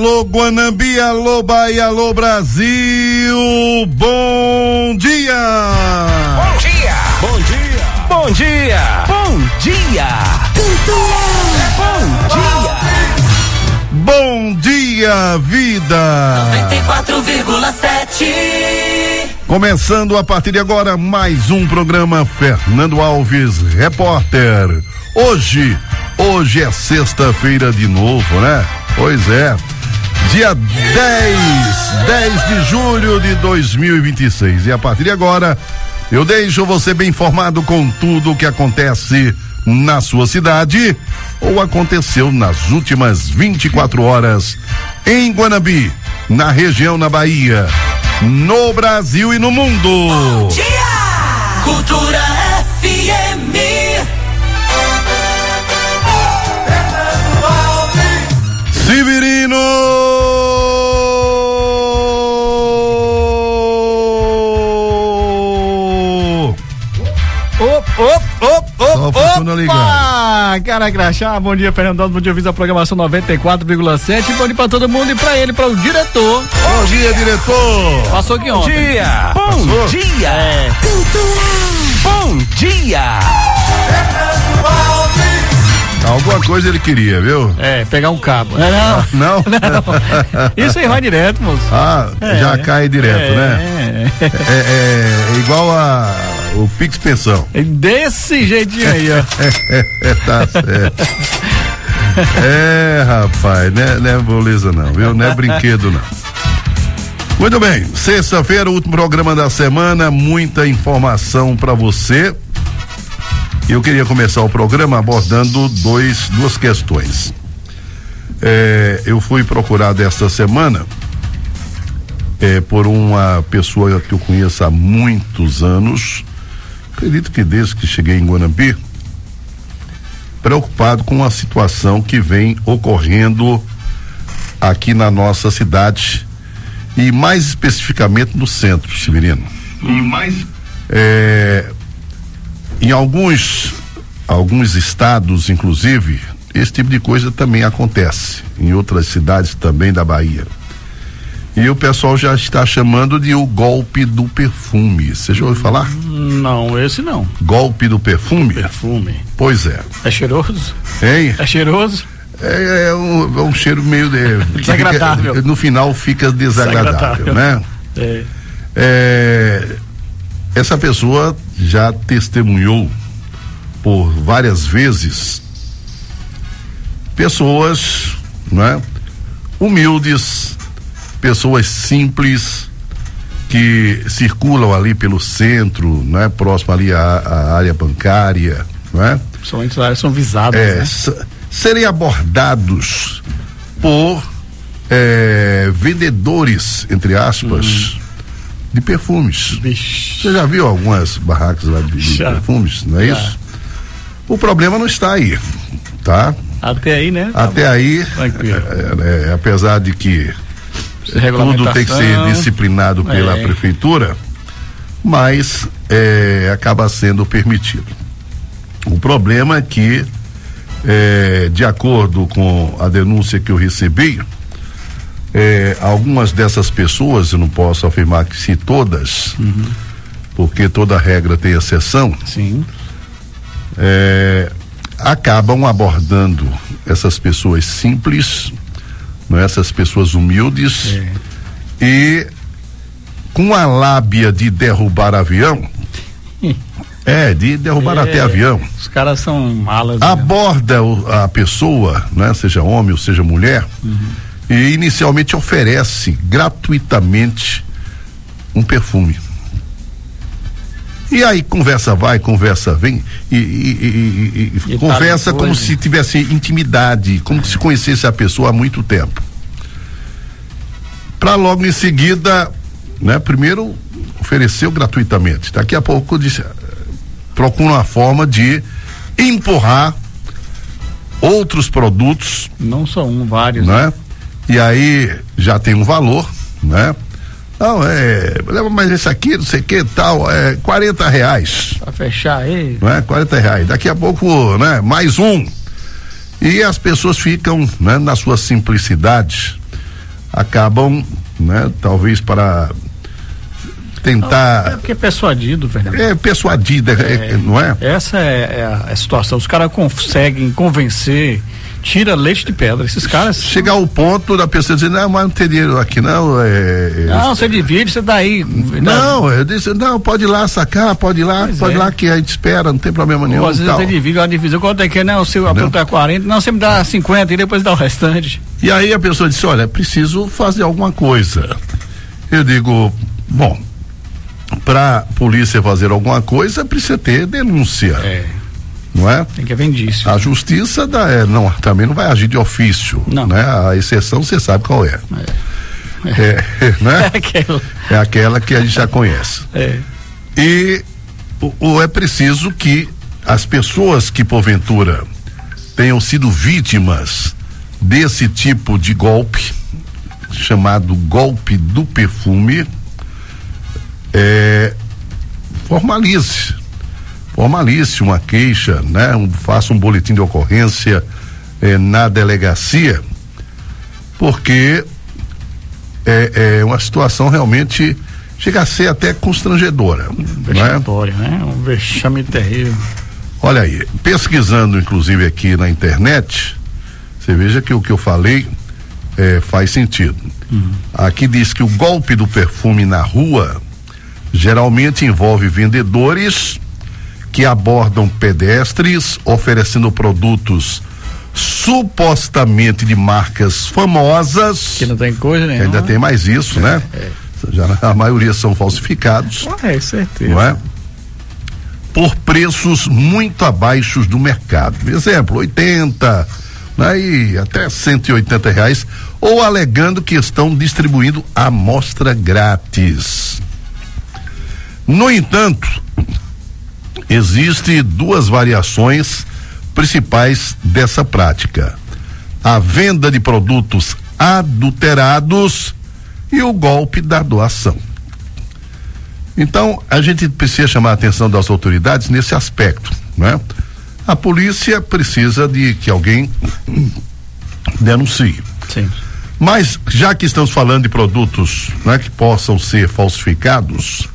Alô Guanambi, alô Bahia, alô Brasil, bom dia! Bom dia! Bom dia! Bom dia! Bom dia! Bom dia! Bom dia, vida! noventa e quatro vírgula sete. Começando a partir de agora mais um programa Fernando Alves Repórter. Hoje, hoje é sexta-feira de novo, né? Pois é. Dia dez de julho de dois mil e vinte e seis. E a partir de agora, eu deixo você bem informado com tudo o que acontece na sua cidade ou aconteceu nas últimas vinte e quatro horas em Guanambi, na região, na Bahia, no Brasil e no mundo. Bom dia! Cultura F M. Severino! Op, op, op, op, opa! Cara crachá, bom dia, Fernando, bom dia, ouvir a programação noventa e quatro vírgula sete, bom dia pra todo mundo e pra ele, para o diretor. Bom dia, diretor! Passou aqui ontem. Bom dia! Bom Passou? dia! É. Bom dia! Alguma coisa ele queria, viu? É, pegar um cabo. É, não. Não? Não. Isso aí vai direto, moço. Ah, É. já cai direto, É. né? É, é, é igual a o Pix Pensão. É desse jeitinho aí, ó. É, tá certo. É, rapaz, não é, não é moleza não, viu? Não é brinquedo não. Muito bem, sexta-feira, último programa da semana, muita informação pra você. Eu queria começar o programa abordando dois, duas questões. É, eu fui procurado esta semana é, por uma pessoa que eu conheço há muitos anos, acredito que desde que cheguei em Guanambi, preocupado com a situação que vem ocorrendo aqui na nossa cidade e mais especificamente no centro, Severino. E mais é, em alguns alguns estados, inclusive, esse tipo de coisa também acontece em outras cidades também da Bahia. E o pessoal já está chamando de o golpe do perfume. Você já ouviu falar? Não, esse não. Golpe do perfume? Perfume. Pois é. É cheiroso? Hein? É cheiroso? É, é, um, é um cheiro meio de, desagradável. Fica, no final fica desagradável, desagradável. né? É. É, essa pessoa já testemunhou por várias vezes pessoas, né, humildes, pessoas simples que circulam ali pelo centro, né, próximo ali à, à área bancária, né? Principalmente as áreas são visadas, é, né? s- serem abordados por é, vendedores, entre aspas, hum. de perfumes. Bicho. Você já viu algumas barracas lá de, de perfumes, não é Já. isso? O problema não está aí, tá? Até aí, né? Até tá aí, tranquilo. é, é, apesar de que tudo tem que ser disciplinado pela é. prefeitura, mas é, acaba sendo permitido. O problema é que, é, de acordo com a denúncia que eu recebi, é, algumas dessas pessoas, eu não posso afirmar que se todas, uhum. porque toda regra tem exceção, sim. É, acabam abordando essas pessoas simples, não é? Essas pessoas humildes, é. e com a lábia de derrubar avião, é, de derrubar é, até avião. Os caras são malas. Aborda o, a pessoa, né? Seja homem ou seja mulher, uhum. e inicialmente oferece gratuitamente um perfume. E aí conversa vai, conversa vem e, e, e, e, e conversa tá como se tivesse intimidade, como é. se conhecesse a pessoa há muito tempo. Para logo em seguida, né? Primeiro ofereceu gratuitamente. Daqui a pouco disse, procura uma forma de empurrar outros produtos. Não só um, vários. Né? E aí já tem um valor, né? Não, é, leva mais esse aqui, não sei o que tal, é quarenta reais. Pra fechar aí. Não é? quarenta reais. Daqui a pouco, né? Mais um. E as pessoas ficam, né? Na sua simplicidade, acabam, né, talvez para tentar. É porque é persuadido, Fernando. É persuadida, é, é, não é? Essa é, é a situação. Os caras conseguem convencer, tira leite de pedra. Esses caras. Chegar ao ponto da pessoa dizer, não, mas não tem dinheiro aqui, não. É, não, você divide, você dá aí. Não, eu disse, não, pode ir lá sacar, pode ir lá, pois pode ir é. lá que a gente espera, não tem problema nenhum. Ou às vezes você divide, uma divisão, quanto é que é, não, o seu aponto é quarenta, não, você me dá cinquenta e depois dá o restante. E aí a pessoa disse, olha, preciso fazer alguma coisa. Eu digo, bom, para polícia fazer alguma coisa precisa ter denúncia. É. Não é? Tem que haver indício. A justiça dá, é, não, também não vai agir de ofício. Não. Né? A exceção você sabe qual é. É, é, né? é, aquela. é aquela que a gente já conhece. É. E o, o, é preciso que as pessoas que porventura tenham sido vítimas desse tipo de golpe, chamado golpe do perfume, é, formalize, formalize uma queixa, né? Um, faça um boletim de ocorrência é, na delegacia, porque é, é uma situação realmente chega a ser até constrangedora. Vexatória, né? né? Um vexame terrível. Olha aí, pesquisando inclusive aqui na internet, você veja que o que eu falei é, faz sentido. Uhum. Aqui diz que o golpe do perfume na rua geralmente envolve vendedores que abordam pedestres oferecendo produtos supostamente de marcas famosas. Que não tem coisa nenhuma. Ainda tem mais isso, é, né? É. Já a maioria são falsificados. É, certeza. Não é? Por preços muito abaixo do mercado. Exemplo, oitenta, né? E até cento e oitenta reais, ou alegando que estão distribuindo amostra grátis. No entanto, existem duas variações principais dessa prática: a venda de produtos adulterados e o golpe da doação. Então, a gente precisa chamar a atenção das autoridades nesse aspecto, né? A polícia precisa de que alguém denuncie. Sim. Mas, já que estamos falando de produtos, né, que possam ser falsificados,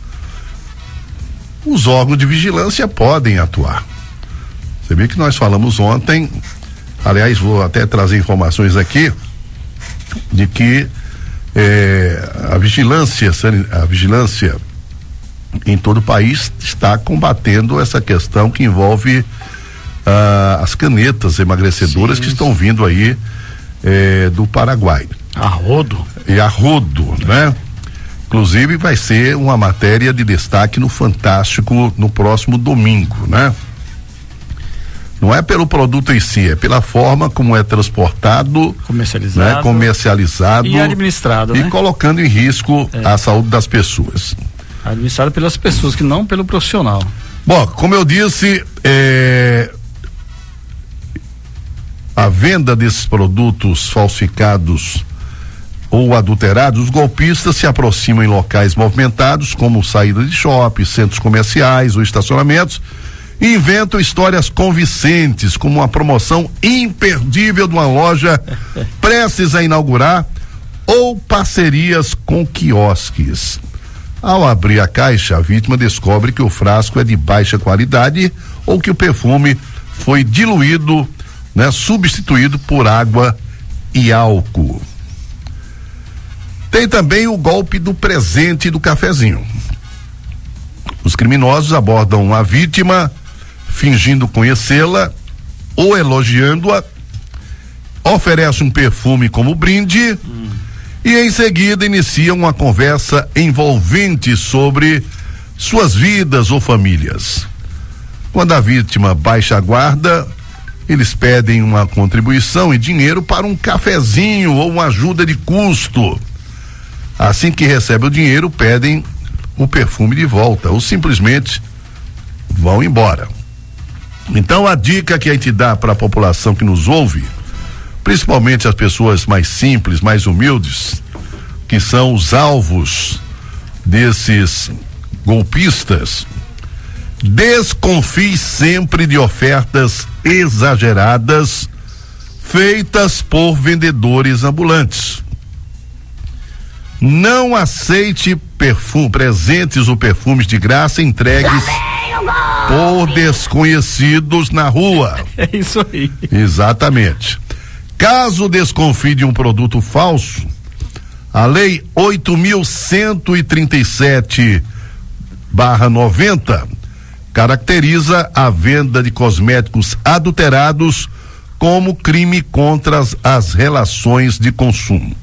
os órgãos de vigilância podem atuar. Você vê que nós falamos ontem, aliás, vou até trazer informações aqui, de que eh, a vigilância, a vigilância em todo o país está combatendo essa questão que envolve ah, as canetas emagrecedoras. Sim, que estão vindo aí eh, do Paraguai. A rodo. E a rodo, né? Inclusive vai ser uma matéria de destaque no Fantástico no próximo domingo, né? Não é pelo produto em si, é pela forma como é transportado, comercializado, né? comercializado e administrado, e né? colocando em risco é. a saúde das pessoas. Administrado pelas pessoas, que não pelo profissional. Bom, como eu disse, é, a venda desses produtos falsificados ou adulterados, os golpistas se aproximam em locais movimentados, como saída de shopping, centros comerciais ou estacionamentos, e inventam histórias convincentes, como uma promoção imperdível de uma loja prestes a inaugurar, ou parcerias com quiosques. Ao abrir a caixa, a vítima descobre que o frasco é de baixa qualidade ou que o perfume foi diluído, né, substituído por água e álcool. Tem também o golpe do presente do cafezinho. Os criminosos abordam a vítima, fingindo conhecê-la ou elogiando-a, oferecem um perfume como brinde hum. e em seguida iniciam uma conversa envolvente sobre suas vidas ou famílias. Quando a vítima baixa a guarda, eles pedem uma contribuição e dinheiro para um cafezinho ou uma ajuda de custo. Assim que recebe o dinheiro, pedem o perfume de volta ou simplesmente vão embora. Então, a dica que a gente dá para a população que nos ouve, principalmente as pessoas mais simples, mais humildes, que são os alvos desses golpistas, desconfie sempre de ofertas exageradas feitas por vendedores ambulantes. Não aceite perfume, presentes ou perfumes de graça entregues por desconhecidos na rua. É isso aí. Exatamente. Caso desconfie de um produto falso, a lei oito mil cento e trinta e sete barra noventa caracteriza a venda de cosméticos adulterados como crime contra as, as relações de consumo.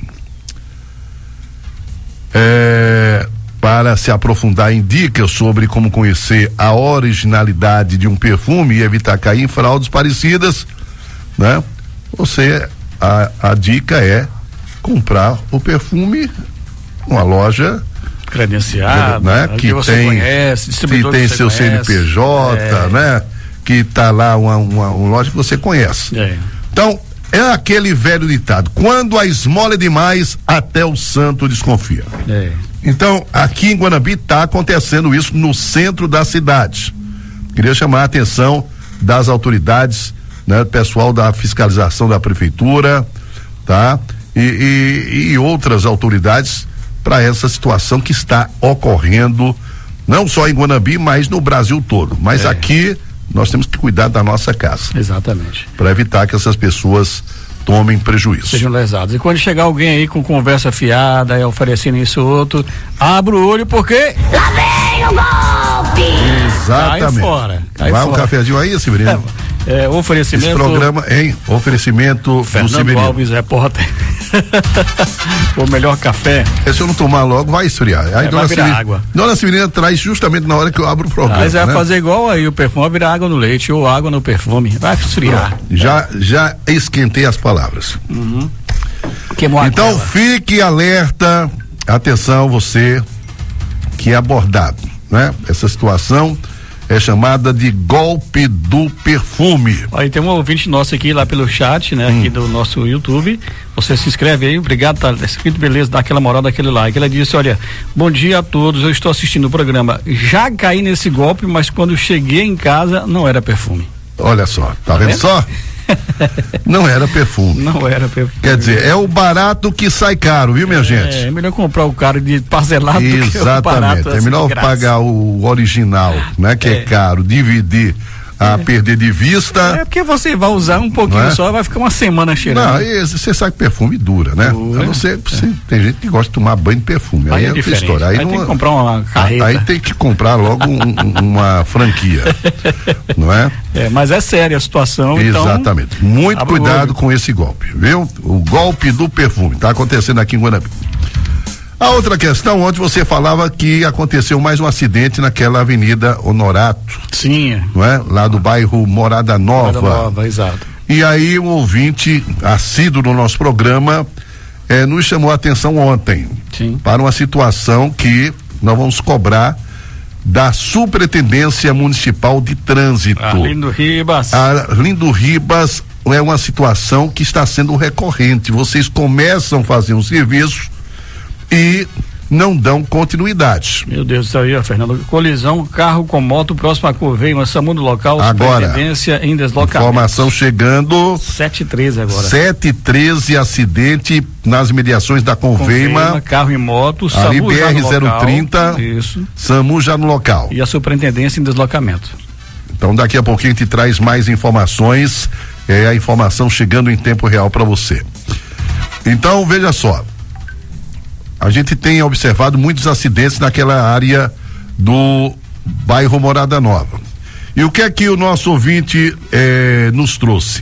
É, para se aprofundar em dicas sobre como conhecer a originalidade de um perfume e evitar cair em fraudes parecidas, né? Você, a, a dica é comprar o perfume numa loja credenciada, né? Que, que você tem, conhece, que tem seu conhece. C N P J, é. né? Que tá lá uma, uma, uma loja que você conhece. É. Então, é aquele velho ditado: quando a esmola é demais, até o santo desconfia. É. Então, aqui em Guanambi está acontecendo isso no centro da cidade. Queria chamar a atenção das autoridades, né? Pessoal da fiscalização da prefeitura, tá? E, e, e outras autoridades para essa situação que está ocorrendo não só em Guanambi, mas no Brasil todo. Mas é. aqui nós temos que cuidar da nossa casa. Exatamente. Para evitar que essas pessoas tomem prejuízo. Sejam lesados. E quando chegar alguém aí com conversa fiada, é, oferecendo isso ou outro, abra o olho porque... Lá vem o golpe! Exatamente. Cai fora. Cai Vai fora. um cafezinho aí, Severino? É, é, oferecimento... Esse programa em oferecimento Fernando do Severino Alves, repórter. O melhor café. É, se eu não tomar logo, vai esfriar. Aí é, dona vai virar Severina, água. Dona Severina traz justamente na hora que eu abro o programa. Mas vai né? fazer igual aí o perfume, vai virar água no leite ou água no perfume. Vai esfriar. Já, já esquentei as palavras. Uhum. Queimou então aquela. Fique alerta, atenção você que é abordado, né? Essa situação é chamada de golpe do perfume. Aí tem um ouvinte nosso aqui lá pelo chat, né? Hum. Aqui do nosso YouTube. Você se inscreve aí, obrigado, tá escrito, beleza, dá aquela moral, daquele like. Ela disse, olha, bom dia a todos, eu estou assistindo o programa, já caí nesse golpe, mas quando cheguei em casa não era perfume. Olha só, tá, tá vendo, vendo só? Não era perfume. Não era perfume. Quer dizer, é o barato que sai caro, viu, minha é, gente? É melhor comprar o caro de parcelado Exatamente. do que o barato. É melhor assim, pagar o original, né? Que é, é caro, dividir a é. perder de vista. É porque você vai usar um pouquinho é? só, vai ficar uma semana cheirando. Não, você sabe que perfume dura, né? Dura. A não ser, é. tem gente que gosta de tomar banho de perfume. Aí, aí é outra história. Aí, aí não, tem que comprar uma carreta. Aí tem que comprar logo um, uma franquia, não é? É, mas é séria a situação. Exatamente. Então, muito cuidado com esse golpe, viu? O golpe do perfume. Tá acontecendo aqui em Guanambi. A outra questão, ontem você falava que aconteceu mais um acidente naquela Avenida Honorato. Sim. Não é? Lá do bairro Morada Nova. Morada Nova, exato. E aí um ouvinte assíduo no nosso programa eh, nos chamou a atenção ontem. Sim. Para uma situação que nós vamos cobrar da Superintendência Municipal de Trânsito. Arlindo Ribas. Arlindo Ribas é uma situação que está sendo recorrente. Vocês começam a fazer um serviço e não dão continuidade. Meu Deus do céu, aí, Fernando. Colisão, carro com moto próximo a Corveio, SAMU no local, agora, superintendência em deslocamento. Informação chegando. sete e treze agora. sete e treze, acidente nas mediações da Conveima. Conveima, carro e moto, SAMU B R zero trinta. Isso. SAMU já no local. E a superintendência em deslocamento. Então daqui a pouquinho a gente traz mais informações, é a informação chegando em tempo real para você. Então veja só. A gente tem observado muitos acidentes naquela área do bairro Morada Nova. E o que é que o nosso ouvinte eh, nos trouxe?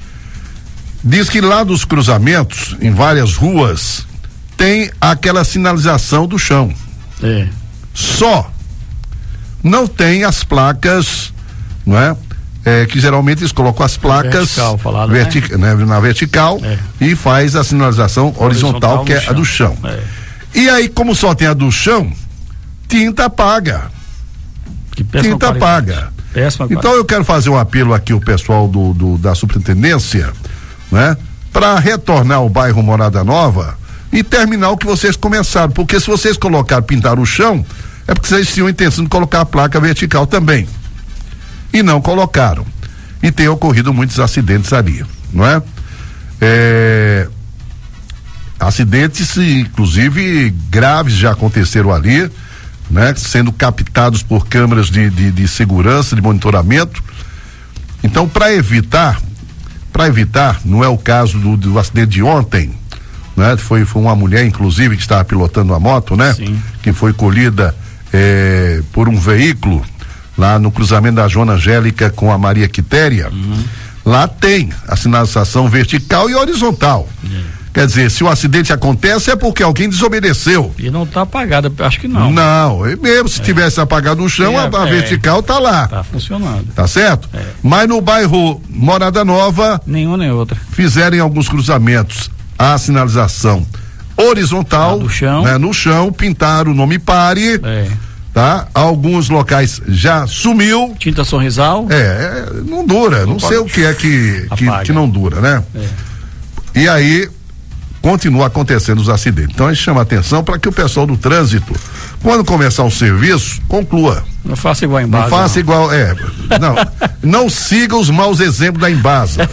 Diz que lá dos cruzamentos, em várias ruas, tem aquela sinalização do chão. É. Só não tem as placas, não é? É, que geralmente eles colocam as placas vertical, falado, vertic, né? Né, na vertical é. E faz a sinalização horizontal, horizontal que é chão. A do chão. É. E aí, como só tem a do chão, tinta paga. Que péssima tinta paga. Péssima então qualidade. Eu quero fazer um apelo aqui ao pessoal do, do da superintendência, né? Para retornar ao bairro Morada Nova e terminar o que vocês começaram, porque se vocês colocaram, pintar o chão, é porque vocês tinham a intenção de colocar a placa vertical também. E não colocaram. E tem ocorrido muitos acidentes ali, não é? É... acidentes, inclusive graves, já aconteceram ali, né? Sendo captados por câmeras de, de, de segurança, de monitoramento. Então, para evitar, para evitar, não é o caso do, do acidente de ontem, né? Foi, foi uma mulher, inclusive, que estava pilotando a moto, né? Sim. Que foi colhida eh, por um veículo lá no cruzamento da Joana Angélica com a Maria Quitéria. Uhum. Lá tem a sinalização vertical e horizontal. Uhum. Quer dizer, se o acidente acontece é porque alguém desobedeceu. E não está apagada, acho que não. Não, e mesmo se é. tivesse apagado no chão, é, a, a é. vertical tá lá. Tá funcionando. Tá certo? É. Mas no bairro Morada Nova, nenhuma nem outra. Fizeram em alguns cruzamentos a sinalização horizontal, ah, do chão. Né, no chão, pintaram o nome pare. É. Tá? Alguns locais já sumiu. Tinta sorrisal? É, não dura, não, não sei o que é que, que, que não dura, né? É. E aí continua acontecendo os acidentes. Então a gente chama atenção para que o pessoal do trânsito, quando começar o serviço, conclua. Não faça igual a Embasa. Não faça não. igual, é, não, não siga os maus exemplos da Embasa,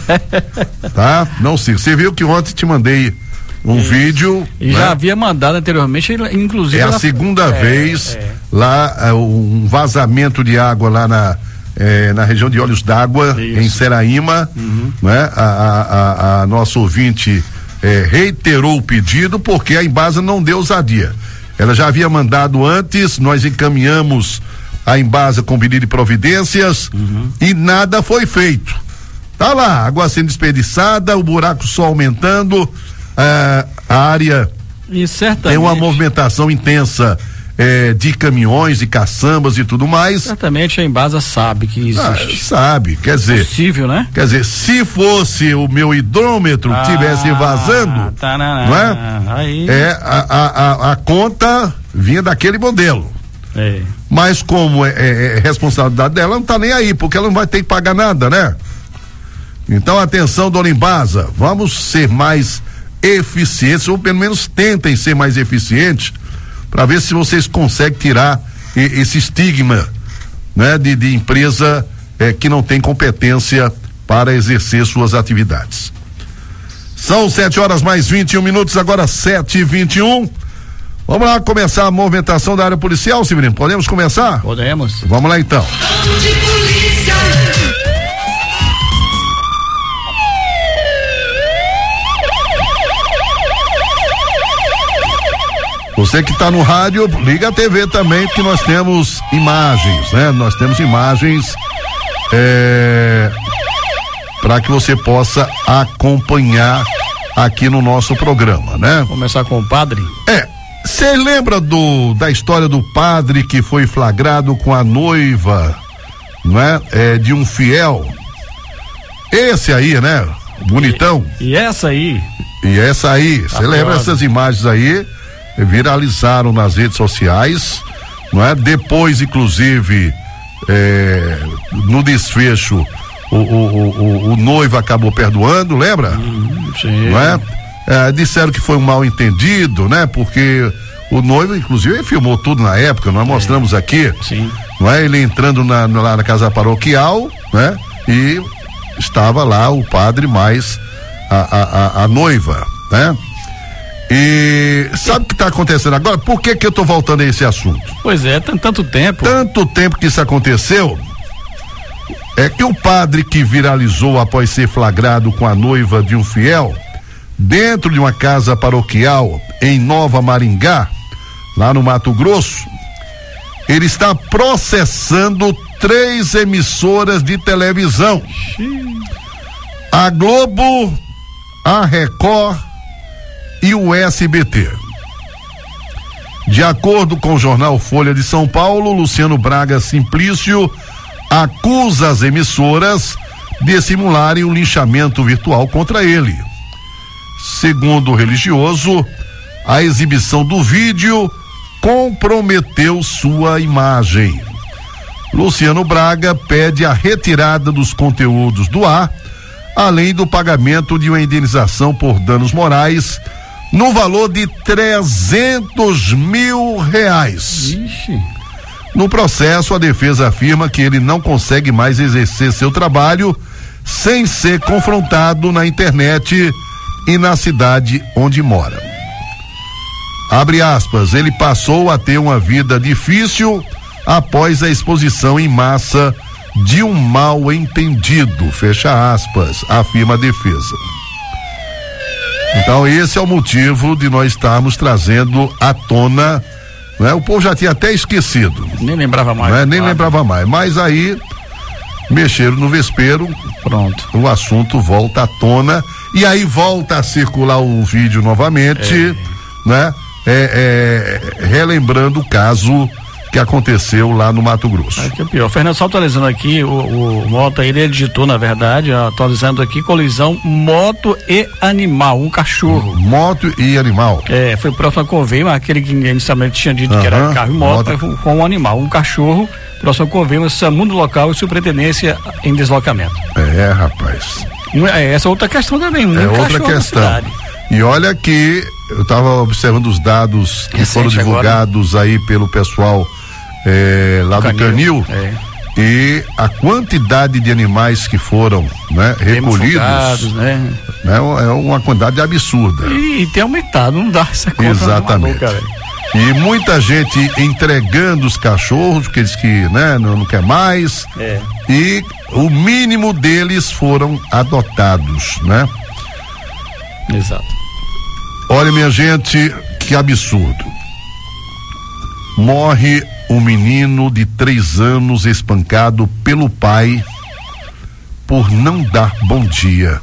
tá? Não siga. Você viu que ontem te mandei um Isso. vídeo. E né? já havia mandado anteriormente, inclusive. É a segunda é, vez é. lá, um vazamento de água lá na, é, na região de Olhos d'Água, em Seraíma, uhum. né? A, a, a, a nossa ouvinte é, reiterou o pedido porque a Embasa não deu ousadia. Ela já havia mandado antes, nós encaminhamos a Embasa com pedido de providências uhum. e nada foi feito. Tá lá, água sendo desperdiçada, o buraco só aumentando. Uh, a área e tem uma movimentação intensa eh, de caminhões e caçambas e tudo mais. Certamente a Embasa sabe que existe. Ah, sabe, quer dizer. Possível, né? Quer dizer, se fosse o meu hidrômetro ah, tivesse vazando, tá, não, não é? Aí. É a, a, a, a conta vinha daquele modelo. É. Mas como é, é, é responsabilidade dela, não tá nem aí, porque ela não vai ter que pagar nada, né? Então, atenção, dona Embasa, vamos ser mais eficientes, ou pelo menos tentem ser mais eficientes, para ver se vocês conseguem tirar e, esse estigma, né, de, de empresa eh, que não tem competência para exercer suas atividades. São sete horas mais vinte e um minutos, agora sete e vinte e um. Vamos lá começar a movimentação da área policial, Severino. Podemos começar? Podemos. Vamos lá então. Você que está no rádio, liga a T V também, porque nós temos imagens, né? Nós temos imagens é, para que você possa acompanhar aqui no nosso programa, né? Começar com o padre? É. Você lembra do da história do padre que foi flagrado com a noiva, não é? É, de um fiel. Esse aí, né? Bonitão. E, e essa aí? E essa aí. Você lembra essas imagens aí? Viralizaram nas redes sociais, não é? Depois, inclusive, é, no desfecho, o, o, o, o noivo acabou perdoando, lembra? Hum, sim. Não é? É, disseram que foi um mal entendido, né? Porque o noivo, inclusive, ele filmou tudo na época, nós é. mostramos aqui, sim. não é? Ele entrando na, na, lá na casa paroquial, né? E estava lá o padre mais a, a, a, a noiva, né? E sabe o que está acontecendo agora? Por que que eu tô voltando a esse assunto? Pois é, tem tanto tempo. Tanto tempo que isso aconteceu, é que o padre que viralizou após ser flagrado com a noiva de um fiel, dentro de uma casa paroquial em Nova Maringá, lá no Mato Grosso, ele está processando três emissoras de televisão. A Globo, a Record e o S B T. De acordo com o jornal Folha de São Paulo, Luciano Braga Simplício acusa as emissoras de simularem um linchamento virtual contra ele. Segundo o religioso, a exibição do vídeo comprometeu sua imagem. Luciano Braga pede a retirada dos conteúdos do ar, além do pagamento de uma indenização por danos morais no valor de trezentos mil reais. Ixi. No processo, a defesa afirma que ele não consegue mais exercer seu trabalho sem ser confrontado na internet e na cidade onde mora. Abre aspas, ele passou a ter uma vida difícil após a exposição em massa de um mal entendido, fecha aspas, afirma a defesa. Então esse é o motivo de nós estarmos trazendo à tona, né? O povo já tinha até esquecido. Nem lembrava mais. Né? Nem claro. lembrava mais, mas aí mexeram no vespeiro, pronto. O assunto volta à tona e aí volta a circular o vídeo novamente, é. né? É, é, relembrando o caso que aconteceu lá no Mato Grosso. É que é pior. Fernando, só atualizando aqui, o, o Mota, ele digitou, na verdade, atualizando aqui, colisão moto e animal, um cachorro. Moto e animal. É, foi próximo a Convênio, aquele que inicialmente tinha dito Uhum, que era carro e moto, moto. com um animal, um cachorro, próximo a Convênio, SAMU no local e superintendência em deslocamento. É, rapaz. É, essa é outra questão também, um É outra cachorro na questão. cidade. E olha que eu estava observando os dados que Recente foram divulgados agora. aí pelo pessoal é, lá do Canil, é. e a quantidade de animais que foram, né, recolhidos, Fogados, né? né, é uma quantidade absurda. E, e tem aumentado, não dá essa conta. Exatamente. Maluca, e muita gente entregando os cachorros, porque diz que, né, não, não quer mais. É. E o mínimo deles foram adotados, né? Exato. Olha, minha gente, que absurdo. Morre um menino de três anos espancado pelo pai por não dar bom dia.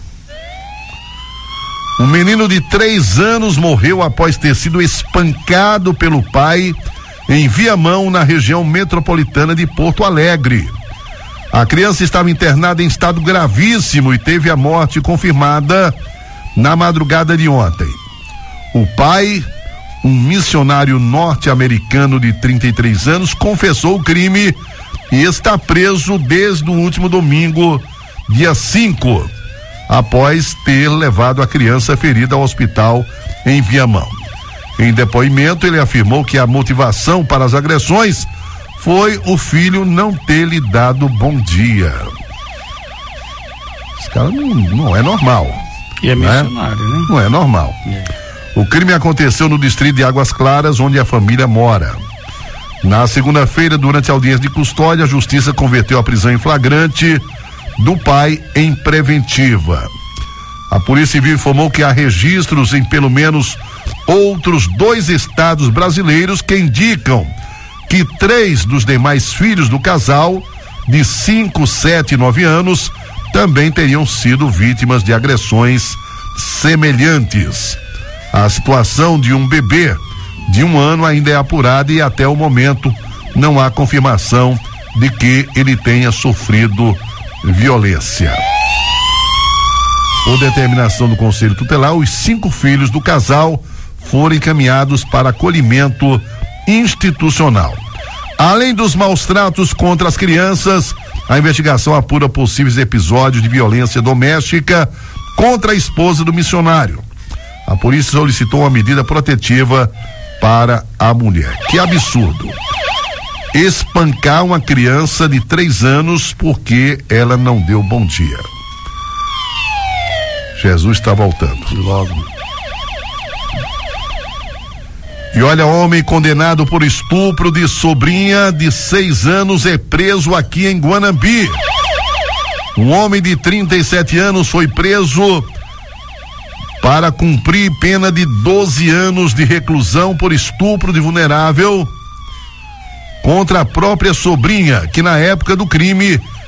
Um menino de três anos morreu após ter sido espancado pelo pai em Viamão, na região metropolitana de Porto Alegre. A criança estava internada em estado gravíssimo e teve a morte confirmada na madrugada de ontem. O pai, um missionário norte-americano de trinta e três anos, confessou o crime e está preso desde o último domingo, dia cinco, após ter levado a criança ferida ao hospital em Viamão. Em depoimento, ele afirmou que a motivação para as agressões foi o filho não ter lhe dado bom dia. Esse cara não, não é normal. E é né? missionário, né? Não é normal. É. O crime aconteceu no distrito de Águas Claras, onde a família mora. Na segunda-feira, durante a audiência de custódia, a justiça converteu a prisão em flagrante do pai em preventiva. A Polícia Civil informou que há registros em pelo menos outros dois estados brasileiros que indicam que três dos demais filhos do casal, de cinco, sete e nove anos, também teriam sido vítimas de agressões semelhantes. A situação de um bebê de um ano ainda é apurada e até o momento não há confirmação de que ele tenha sofrido violência. Por determinação do Conselho Tutelar, os cinco filhos do casal foram encaminhados para acolhimento institucional. Além dos maus tratos contra as crianças, a investigação apura possíveis episódios de violência doméstica contra a esposa do missionário. A polícia solicitou uma medida protetiva para a mulher. Que absurdo. Espancar uma criança de três anos porque ela não deu bom dia. Jesus está voltando. Logo. E olha, homem condenado por estupro de sobrinha de seis anos é preso aqui em Guanambi. Um homem de trinta e sete anos foi preso para cumprir pena de doze anos de reclusão por estupro de vulnerável contra a própria sobrinha, que na época do crime